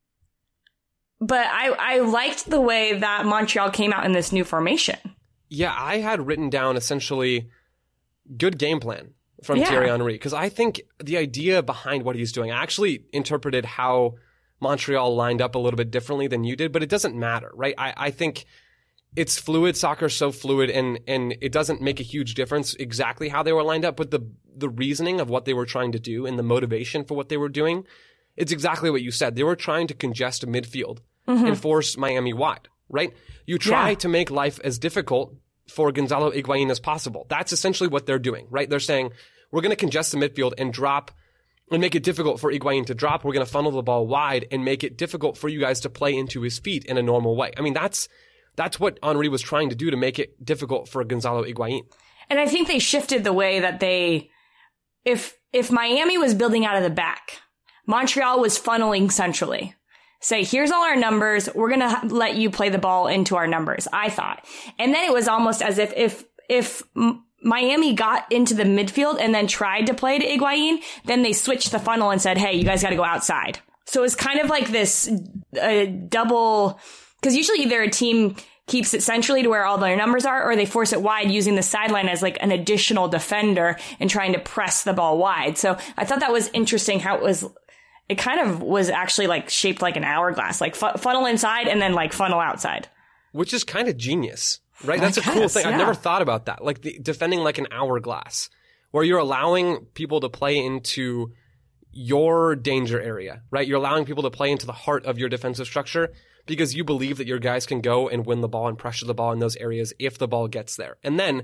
But I, I liked the way that Montreal came out in this new formation. Yeah, I had written down essentially good game plan from Yeah. Thierry Henry, because I think the idea behind what he's doing, I actually interpreted how Montreal lined up a little bit differently than you did, but it doesn't matter, right? I, I think it's fluid. Soccer's so fluid, and and it doesn't make a huge difference exactly how they were lined up, but the the reasoning of what they were trying to do and the motivation for what they were doing, it's exactly what you said. They were trying to congest a midfield mm-hmm. and force Miami wide, right? You try Yeah. to make life as difficult for Gonzalo Higuain as possible. That's essentially what they're doing, right? They're saying, we're going to congest the midfield and drop and make it difficult for Higuain to drop. We're going to funnel the ball wide and make it difficult for you guys to play into his feet in a normal way. I mean, that's that's what Henry was trying to do to make it difficult for Gonzalo Higuain. And I think they shifted the way that they, if, if Miami was building out of the back, Montreal was funneling centrally. Say, here's all our numbers. We're going to let you play the ball into our numbers, I thought. And then it was almost as if, if, if Miami got into the midfield and then tried to play to Higuain, then they switched the funnel and said, hey, you guys got to go outside. So it's kind of like this uh, double, because usually either a team keeps it centrally to where all their numbers are, or they force it wide using the sideline as like an additional defender and trying to press the ball wide. So I thought that was interesting how it was, it kind of was actually like shaped like an hourglass, like fu- funnel inside and then like funnel outside. Which is kind of genius, right? That's I a cool guess, thing. yeah. I've never thought about that. Like the, defending like an hourglass, where you're allowing people to play into your danger area, right? You're allowing people to play into the heart of your defensive structure because you believe that your guys can go and win the ball and pressure the ball in those areas if the ball gets there. And then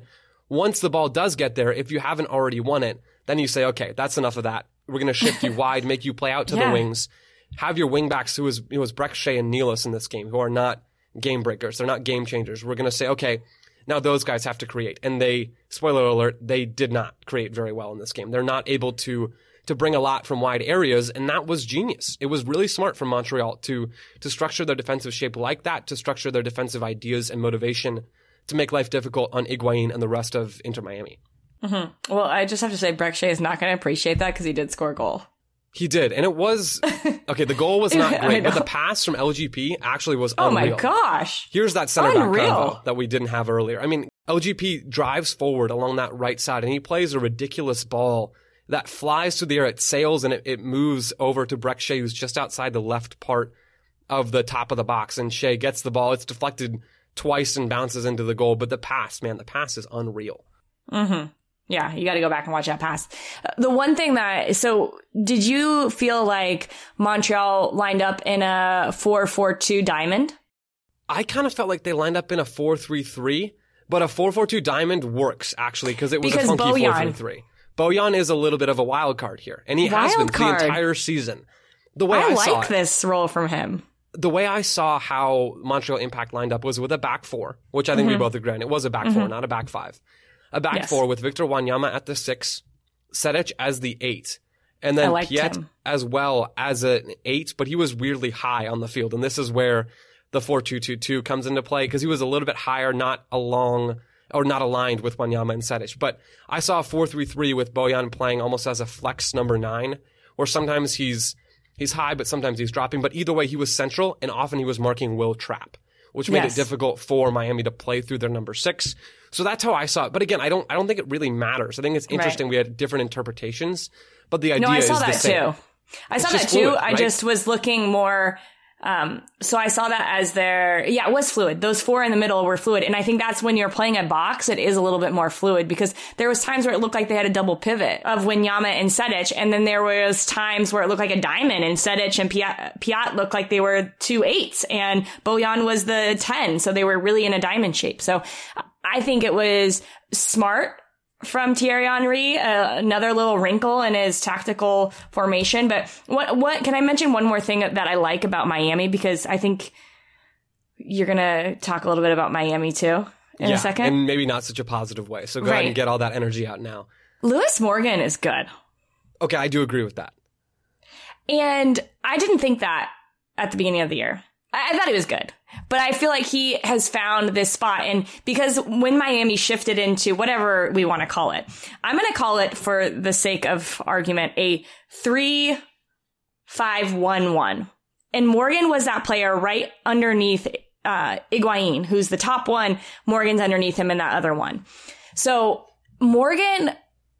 once the ball does get there, if you haven't already won it, then you say, okay, that's enough of that. We're going to shift you wide, make you play out to yeah. the wings. Have your wingbacks, who was, it was Breck Shea and Nealis in this game, who are not game breakers. They're not game changers. We're going to say, okay, now those guys have to create. And they, spoiler alert, they did not create very well in this game. They're not able to to bring a lot from wide areas, and that was genius. It was really smart from Montreal to to structure their defensive shape like that, to structure their defensive ideas and motivation to make life difficult on Higuaín and the rest of Inter Miami. Mm-hmm. Well, I just have to say, Breck Shea is not going to appreciate that because he did score a goal. He did, and it was okay. The goal was not great, but the pass from L G P actually was oh unreal. my gosh! Here's that center back unreal. combo that we didn't have earlier. I mean, L G P drives forward along that right side, and he plays a ridiculous ball that flies through the air. It sails and it, it moves over to Breck Shea, who's just outside the left part of the top of the box, and Shea gets the ball. It's deflected twice and bounces into the goal, but the pass, man, the pass is unreal. Mm-hmm. Yeah, you got to go back and watch that pass. The one thing that, so did you feel like Montreal lined up in a four four two diamond? I kind of felt like they lined up in a four three three, but a four four two diamond works, actually, because it was because a funky Bojan. four three three. Bojan is a little bit of a wild card here, and he wild has been card. the entire season. The way I, I saw like it, this role from him. The way I saw how Montreal Impact lined up was with a back four, which I think mm-hmm. we both agree on. It was a back mm-hmm. four, not a back five. A back yes. four with Victor Wanyama at the six, Sedic as the eight, and then Piet him. as well as an eight, but he was weirdly high on the field. And this is where the four two two two comes into play, because he was a little bit higher, not along or not aligned with Wanyama and Sedic. But I saw a four three three with Bojan playing almost as a flex number nine, where sometimes he's he's high, but sometimes he's dropping. But either way, he was central, and often he was marking Will Trapp, which made yes. it difficult for Miami to play through their number six. So that's how I saw it. But again, I don't I don't think it really matters. I think it's interesting right. we had different interpretations, but the idea no, I saw is that the same. Too. I it's saw that fluid, too. Right? I just was looking more um so I saw that as their yeah, it was fluid. Those four in the middle were fluid. And I think that's when you're playing a box, it is a little bit more fluid, because there was times where it looked like they had a double pivot of Wanyama and Sedic, and then there was times where it looked like a diamond, and Sedic and Piat, Piat looked like they were two eights, and Bojan was the ten, so they were really in a diamond shape. So I think it was smart from Thierry Henry, uh, another little wrinkle in his tactical formation. But what, what, can I mention one more thing that I like about Miami? Because I think you're going to talk a little bit about Miami too in yeah, a second. And maybe not such a positive way. So go right. ahead and get all that energy out now. Lewis Morgan is good. Okay, I do agree with that. And I didn't think that at the beginning of the year. I, I thought he was good. But I feel like he has found this spot. And because when Miami shifted into whatever we want to call it, I'm going to call it, for the sake of argument, a three five one one. And Morgan was that player right underneath uh, Higuaín, who's the top one. Morgan's underneath him in that other one. So Morgan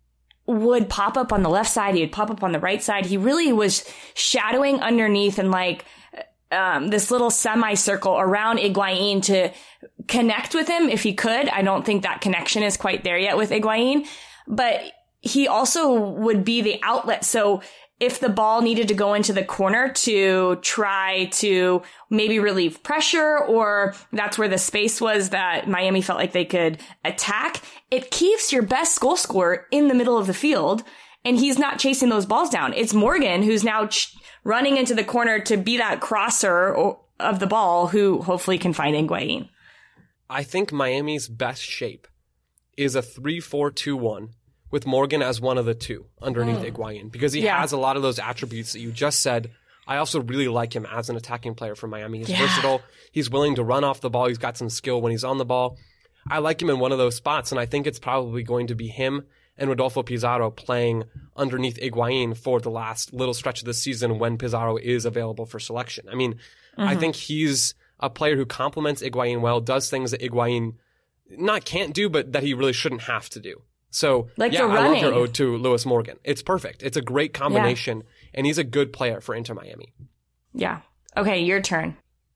would pop up on the left side. He would pop up on the right side. He really was shadowing underneath and like Um, this little semicircle around Higuaín to connect with him if he could. I don't think that connection is quite there yet with Higuaín, but he also would be the outlet. So if the ball needed to go into the corner to try to maybe relieve pressure, or that's where the space was that Miami felt like they could attack, it keeps your best goal scorer in the middle of the field, and he's not chasing those balls down. It's Morgan who's now ch- running into the corner to be that crosser of the ball, who hopefully can find Higuaín. I think Miami's best shape is a three four two one with Morgan as one of the two underneath mm. Higuaín, because he yeah. has a lot of those attributes that you just said. I also really like him as an attacking player for Miami. He's yeah. versatile. He's willing to run off the ball. He's got some skill when he's on the ball. I like him in one of those spots, and I think it's probably going to be him and Rodolfo Pizarro playing underneath Higuaín for the last little stretch of the season when Pizarro is available for selection. I mean, mm-hmm. I think he's a player who complements Higuaín well, does things that Higuaín not can't do, but that he really shouldn't have to do. So, like yeah, I love your ode to Lewis Morgan. It's perfect. It's a great combination, yeah. and he's a good player for Inter Miami. Yeah. Okay, your turn.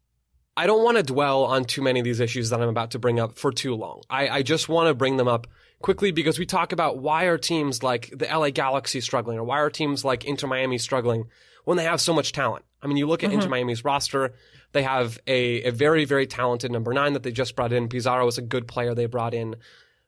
I don't want to dwell on too many of these issues that I'm about to bring up for too long. I, I just want to bring them up quickly because we talk about why are teams like the L A Galaxy struggling, or why are teams like Inter Miami struggling when they have so much talent. I mean, you look at mm-hmm. Inter Miami's roster, they have a, a very, very talented number nine that they just brought in. Pizarro is a good player they brought in.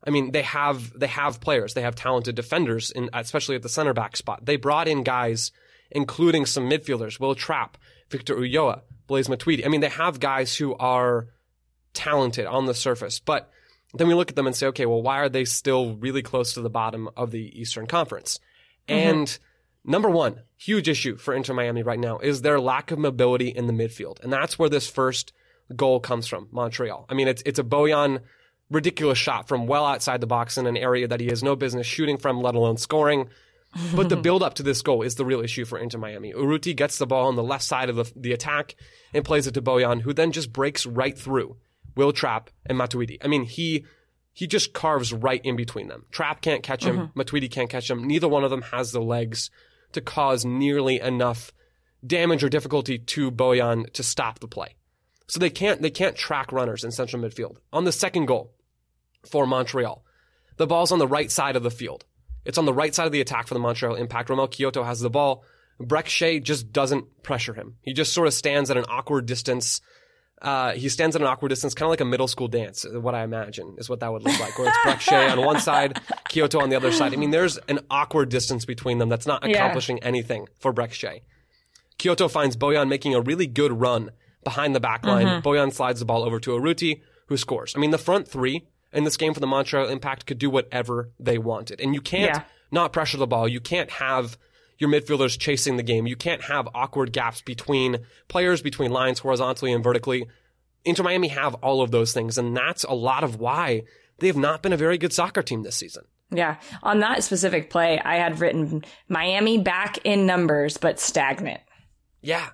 I mean, they have they have players. They have talented defenders, in, especially at the center back spot. They brought in guys, including some midfielders, Will Trapp, Victor Ulloa, Blaise Matuidi. I mean, they have guys who are talented on the surface. But then we look at them and say, okay, well, why are they still really close to the bottom of the Eastern Conference? Mm-hmm. And number one, huge issue for Inter Miami right now is their lack of mobility in the midfield. And that's where this first goal comes from, Montreal. I mean, it's it's a Bojan ridiculous shot from well outside the box in an area that he has no business shooting from, let alone scoring. But the build up to this goal is the real issue for Inter Miami. Urruti gets the ball on the left side of the, the attack and plays it to Bojan, who then just breaks right through Will Trapp and Matuidi. I mean, he he just carves right in between them. Trapp can't catch him. Mm-hmm. Matuidi can't catch him. Neither one of them has the legs to cause nearly enough damage or difficulty to Bojan to stop the play. So they can't they can't track runners in central midfield. On the second goal for Montreal, the ball's on the right side of the field. It's on the right side of the attack for the Montreal Impact. Romell Quioto has the ball. Brek Shea just doesn't pressure him. He just sort of stands at an awkward distance. Uh, he stands at an awkward distance, kind of like a middle school dance, what I imagine is what that would look like, where it's Brek Shea on one side, Quioto on the other side. I mean, there's an awkward distance between them that's not accomplishing yeah. anything for Brek Shea. Quioto finds Bojan making a really good run behind the back line. Mm-hmm. Bojan slides the ball over to Urruti, who scores. I mean, the front three in this game for the Montreal Impact could do whatever they wanted. And you can't yeah. not pressure the ball. You can't have your midfielders chasing the game. You can't have awkward gaps between players, between lines, horizontally and vertically. Inter Miami have all of those things, and that's a lot of why they have not been a very good soccer team this season. Yeah. On that specific play, I had written Miami back in numbers, but stagnant. Yeah.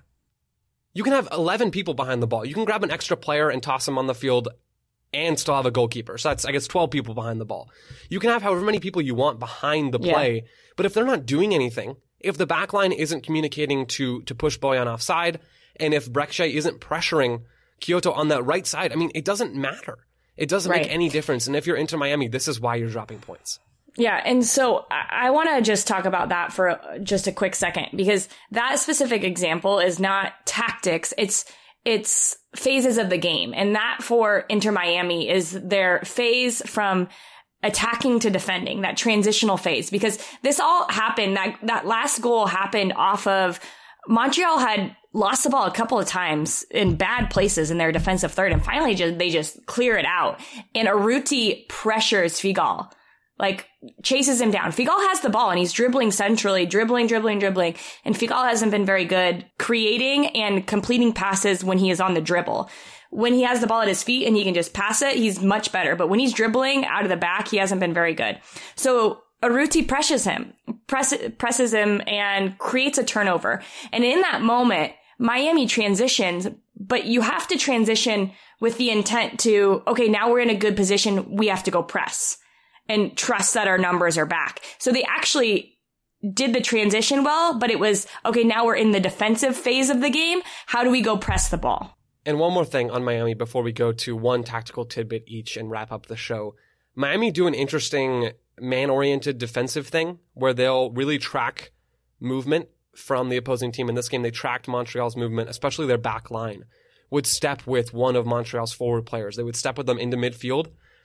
You can have eleven people behind the ball. You can grab an extra player and toss them on the field and still have a goalkeeper. So that's, I guess, twelve people behind the ball. You can have however many people you want behind the play, yeah. but if they're not doing anything, if the back line isn't communicating to to push Bojan offside, and if Brek Shea isn't pressuring Quioto on that right side, I mean, it doesn't matter. It doesn't right. make any difference. And if you're Inter Miami, this is why you're dropping points. Yeah, and so I, I want to just talk about that for just a quick second, because that specific example is not tactics. It's it's phases of the game. And that for Inter Miami is their phase from attacking to defending, that transitional phase, because this all happened, that, that last goal happened off of Montreal had lost the ball a couple of times in bad places in their defensive third, and finally just, they just clear it out. And Urruti pressures Figal, like chases him down. Figal has the ball and he's dribbling centrally, dribbling, dribbling, dribbling. And Figal hasn't been very good creating and completing passes when he is on the dribble. When he has the ball at his feet and he can just pass it, he's much better. But when he's dribbling out of the back, he hasn't been very good. So Urruti presses him, press, presses him and creates a turnover. And in that moment, Miami transitions, but you have to transition with the intent to, okay, now we're in a good position. We have to go press and trust that our numbers are back. So they actually did the transition well, but it was, okay, now we're in the defensive phase of the game. How do we go press the ball? And one more thing on Miami before we go to one tactical tidbit each and wrap up the show. Miami do an interesting man-oriented defensive thing where they'll really track movement from the opposing team. In this game, they tracked Montreal's movement, especially their back line, would step with one of Montreal's forward players. They would step with them into midfield.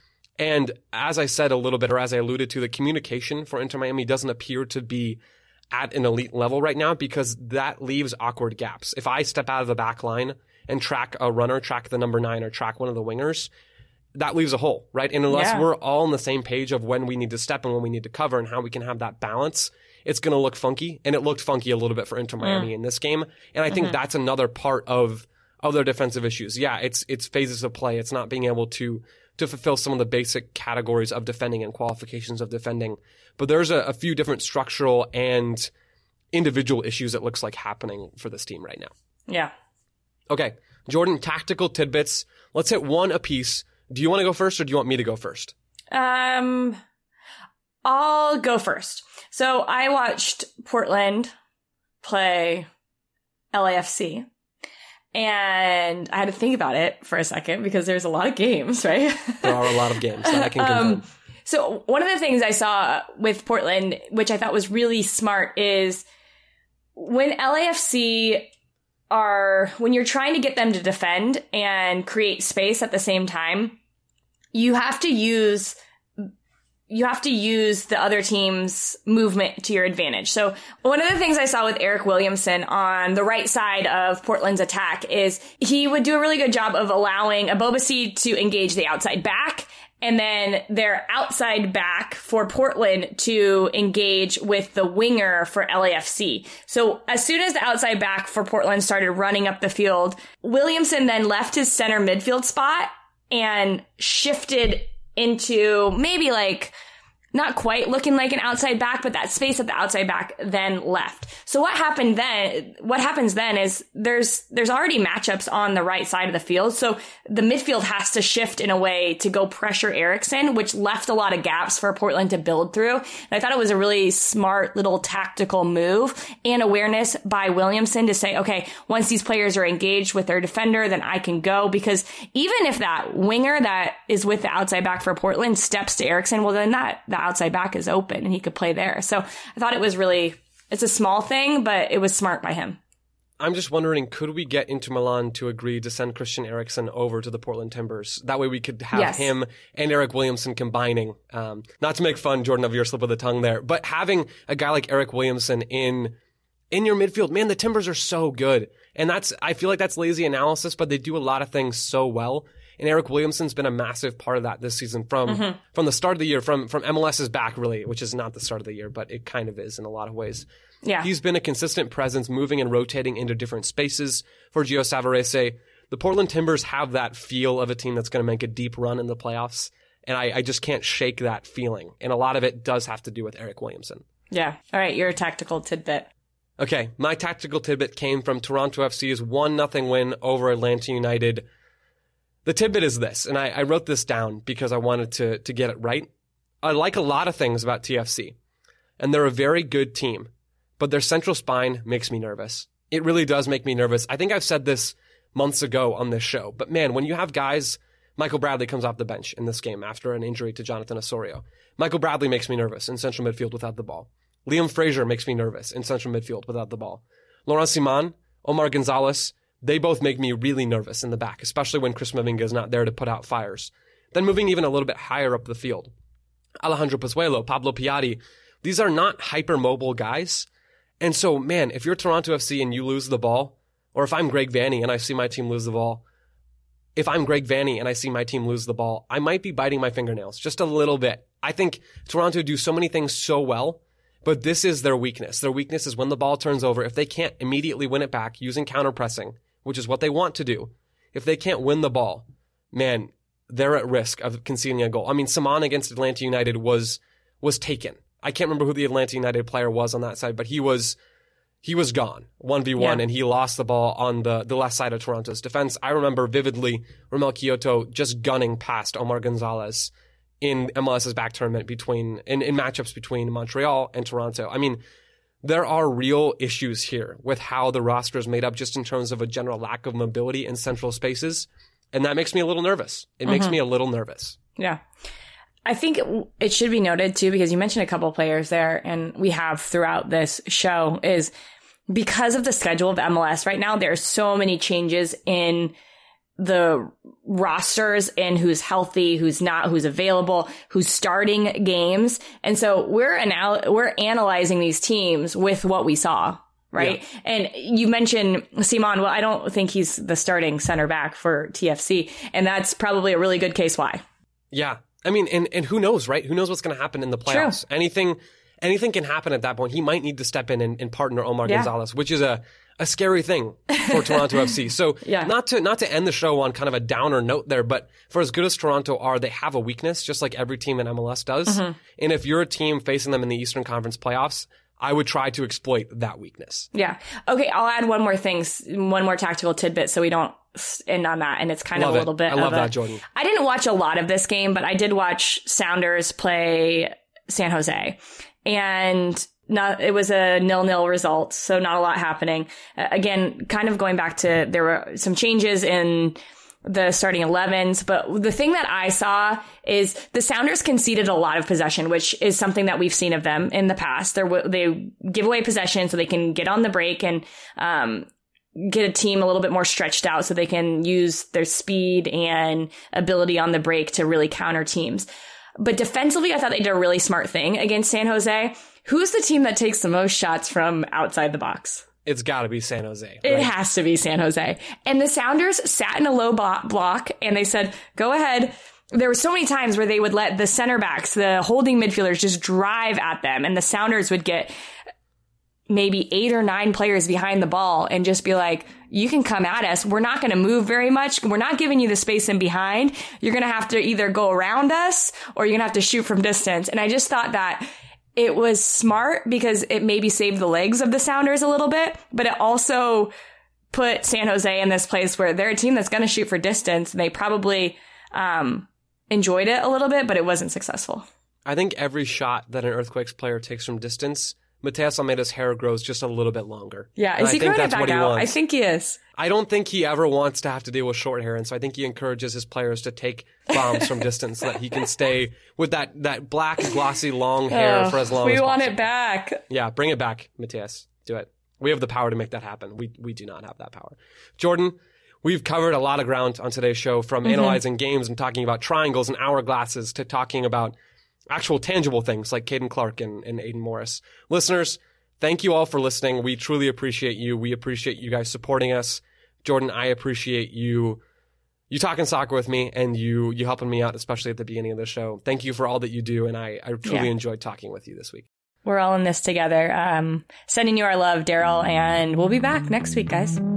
And as I said a little bit, or as I alluded to, the communication for Inter Miami doesn't appear to be at an elite level right now, because that leaves awkward gaps. If I step out of the back line and track a runner, track the number nine, or track one of the wingers, that leaves a hole, right? And unless yeah. we're all on the same page of when we need to step and when we need to cover and how we can have that balance, it's going to look funky. And it looked funky a little bit for Inter Miami mm. in this game. And I think mm-hmm. that's another part of, of their defensive issues. Yeah, it's it's phases of play. It's not being able to to fulfill some of the basic categories of defending and qualifications of defending. But there's a, a few different structural and individual issues it looks like happening for this team right now. Yeah. Okay, Jordan, tactical tidbits. Let's hit one apiece. Do you want to go first or do you want me to go first? Um, I'll go first. So I watched Portland play L A F C. And I had to think about it for a second because there's a lot of games, right? There are a lot of games that I can confirm. Um, so one of the things I saw with Portland, which I thought was really smart, is when L A F C are, when you're trying to get them to defend and create space at the same time, you have to use you have to use the other team's movement to your advantage. So one of the things I saw with Eric Williamson on the right side of Portland's attack is he would do a really good job of allowing Abobasi to engage the outside back, and then their outside back for Portland to engage with the winger for L A F C. So as soon as the outside back for Portland started running up the field, Williamson then left his center midfield spot and shifted into maybe like not quite looking like an outside back, but that space at the outside back then left. So what happened then, what happens then is there's, there's already matchups on the right side of the field. So the midfield has to shift in a way to go pressure Eriksson, which left a lot of gaps for Portland to build through. And I thought it was a really smart little tactical move and awareness by Williamson to say, okay, once these players are engaged with their defender, then I can go. Because even if that winger that is with the outside back for Portland steps to Eriksson, well, then that, that outside back is open and he could play there. So I thought it was really, it's a small thing, but it was smart by him. I'm just wondering, could we get Inter Milan to agree to send Christian Eriksen over to the Portland Timbers? That way we could have yes. him and Eric Williamson combining. Um, not to make fun, Jordan, of your slip of the tongue there, but having a guy like Eric Williamson in in your midfield, man, the Timbers are so good. And that's, I feel like that's lazy analysis, but they do a lot of things so well. And Eric Williamson's been a massive part of that this season from mm-hmm. from the start of the year, from from M L S's back, really, which is not the start of the year, but it kind of is in a lot of ways. Yeah. He's been a consistent presence, moving and rotating into different spaces for Gio Savarese. The Portland Timbers have that feel of a team that's going to make a deep run in the playoffs, and I, I just can't shake that feeling. And a lot of it does have to do with Eric Williamson. Yeah. All right, your tactical tidbit. Okay, my tactical tidbit came from Toronto F C's one nothing win over Atlanta United. The tidbit is this, and I, I wrote this down because I wanted to, to get it right. I like a lot of things about T F C, and they're a very good team, but their central spine makes me nervous. It really does make me nervous. I think I've said this months ago on this show, but man, when you have guys, Michael Bradley comes off the bench in this game after an injury to Jonathan Osorio. Michael Bradley makes me nervous in central midfield without the ball. Liam Fraser makes me nervous in central midfield without the ball. Laurent Simon, Omar Gonzalez, they both make me really nervous in the back, especially when Chris Mavinga is not there to put out fires. Then moving even a little bit higher up the field, Alejandro Pozuelo, Pablo Piatti, these are not hypermobile guys. And so, man, if you're Toronto F C and you lose the ball, or if I'm Greg Vanney and I see my team lose the ball, if I'm Greg Vanney and I see my team lose the ball, I might be biting my fingernails just a little bit. I think Toronto do so many things so well, but this is their weakness. Their weakness is when the ball turns over, if they can't immediately win it back using counter-pressing, which is what they want to do. If they can't win the ball, man, they're at risk of conceding a goal. I mean, Saman against Atlanta United was was taken. I can't remember who the Atlanta United player was on that side, but he was he was gone, one v one, yeah. and he lost the ball on the, the left side of Toronto's defense. I remember vividly Romel Kyoto just gunning past Omar Gonzalez in M L S's back tournament between in, in matchups between Montreal and Toronto. I mean, there are real issues here with how the roster is made up just in terms of a general lack of mobility in central spaces. And that makes me a little nervous. It mm-hmm. makes me a little nervous. Yeah. I think it should be noted too, because you mentioned a couple of players there, and we have throughout this show, is because of the schedule of M L S right now, there are so many changes in the rosters and who's healthy, who's not, who's available, who's starting games. And so we're anal- we're analyzing these teams with what we saw, right? Yeah. And you mentioned Simon. Well, I don't think he's the starting center back for T F C. And that's probably a really good case why. Yeah. I mean, and, and who knows, right? Who knows what's going to happen in the playoffs? True. Anything, anything can happen at that point. He might need to step in and, and partner Omar yeah. Gonzalez, which is a, a scary thing for Toronto F C. So yeah. not to not to end the show on kind of a downer note there, but for as good as Toronto are, they have a weakness, just like every team in M L S does. Mm-hmm. And if you're a team facing them in the Eastern Conference playoffs, I would try to exploit that weakness. Yeah. Okay, I'll add one more thing, one more tactical tidbit so we don't end on that. And it's kind love of a little it. bit I love of that, a, Jordan. I didn't watch a lot of this game, but I did watch Sounders play San Jose. And not, it was a nil-nil result, so not a lot happening. Uh, again, kind of going back to, there were some changes in the starting elevens, but the thing that I saw is the Sounders conceded a lot of possession, which is something that we've seen of them in the past. They're, they give away possession so they can get on the break and um, get a team a little bit more stretched out so they can use their speed and ability on the break to really counter teams. But defensively, I thought they did a really smart thing against San Jose. Who's the team that takes the most shots from outside the box? It's got to be San Jose. Right? It has to be San Jose. And the Sounders sat in a low block and they said, go ahead. There were so many times where they would let the center backs, the holding midfielders, just drive at them. And the Sounders would get maybe eight or nine players behind the ball and just be like, you can come at us. We're not going to move very much. We're not giving you the space in behind. You're going to have to either go around us or you're going to have to shoot from distance. And I just thought that it was smart because it maybe saved the legs of the Sounders a little bit, but it also put San Jose in this place where they're a team that's going to shoot for distance. And they probably um, enjoyed it a little bit, but it wasn't successful. I think every shot that an Earthquakes player takes from distance, Matias Almeida's hair grows just a little bit longer. Yeah, and is he growing it back out? Wants. I think he is. I don't think he ever wants to have to deal with short hair, and so I think he encourages his players to take bombs from distance so that he can stay with that, that black, glossy, long hair oh, for as long we as possible. We want it back. Yeah, bring it back, Matias. Do it. We have the power to make that happen. We we do not have that power. Jordan, we've covered a lot of ground on today's show, from mm-hmm. analyzing games and talking about triangles and hourglasses to talking about actual tangible things like Caden Clark and, and Aiden Morris. Listeners, thank you all for listening. We truly appreciate you. We appreciate you guys supporting us. Jordan, I appreciate you you talking soccer with me and you you helping me out, especially at the beginning of the show. Thank you for all that you do, and I, I truly yeah. enjoyed talking with you this week. We're all in this together. Um, sending you our love, Daryl, and we'll be back next week, guys.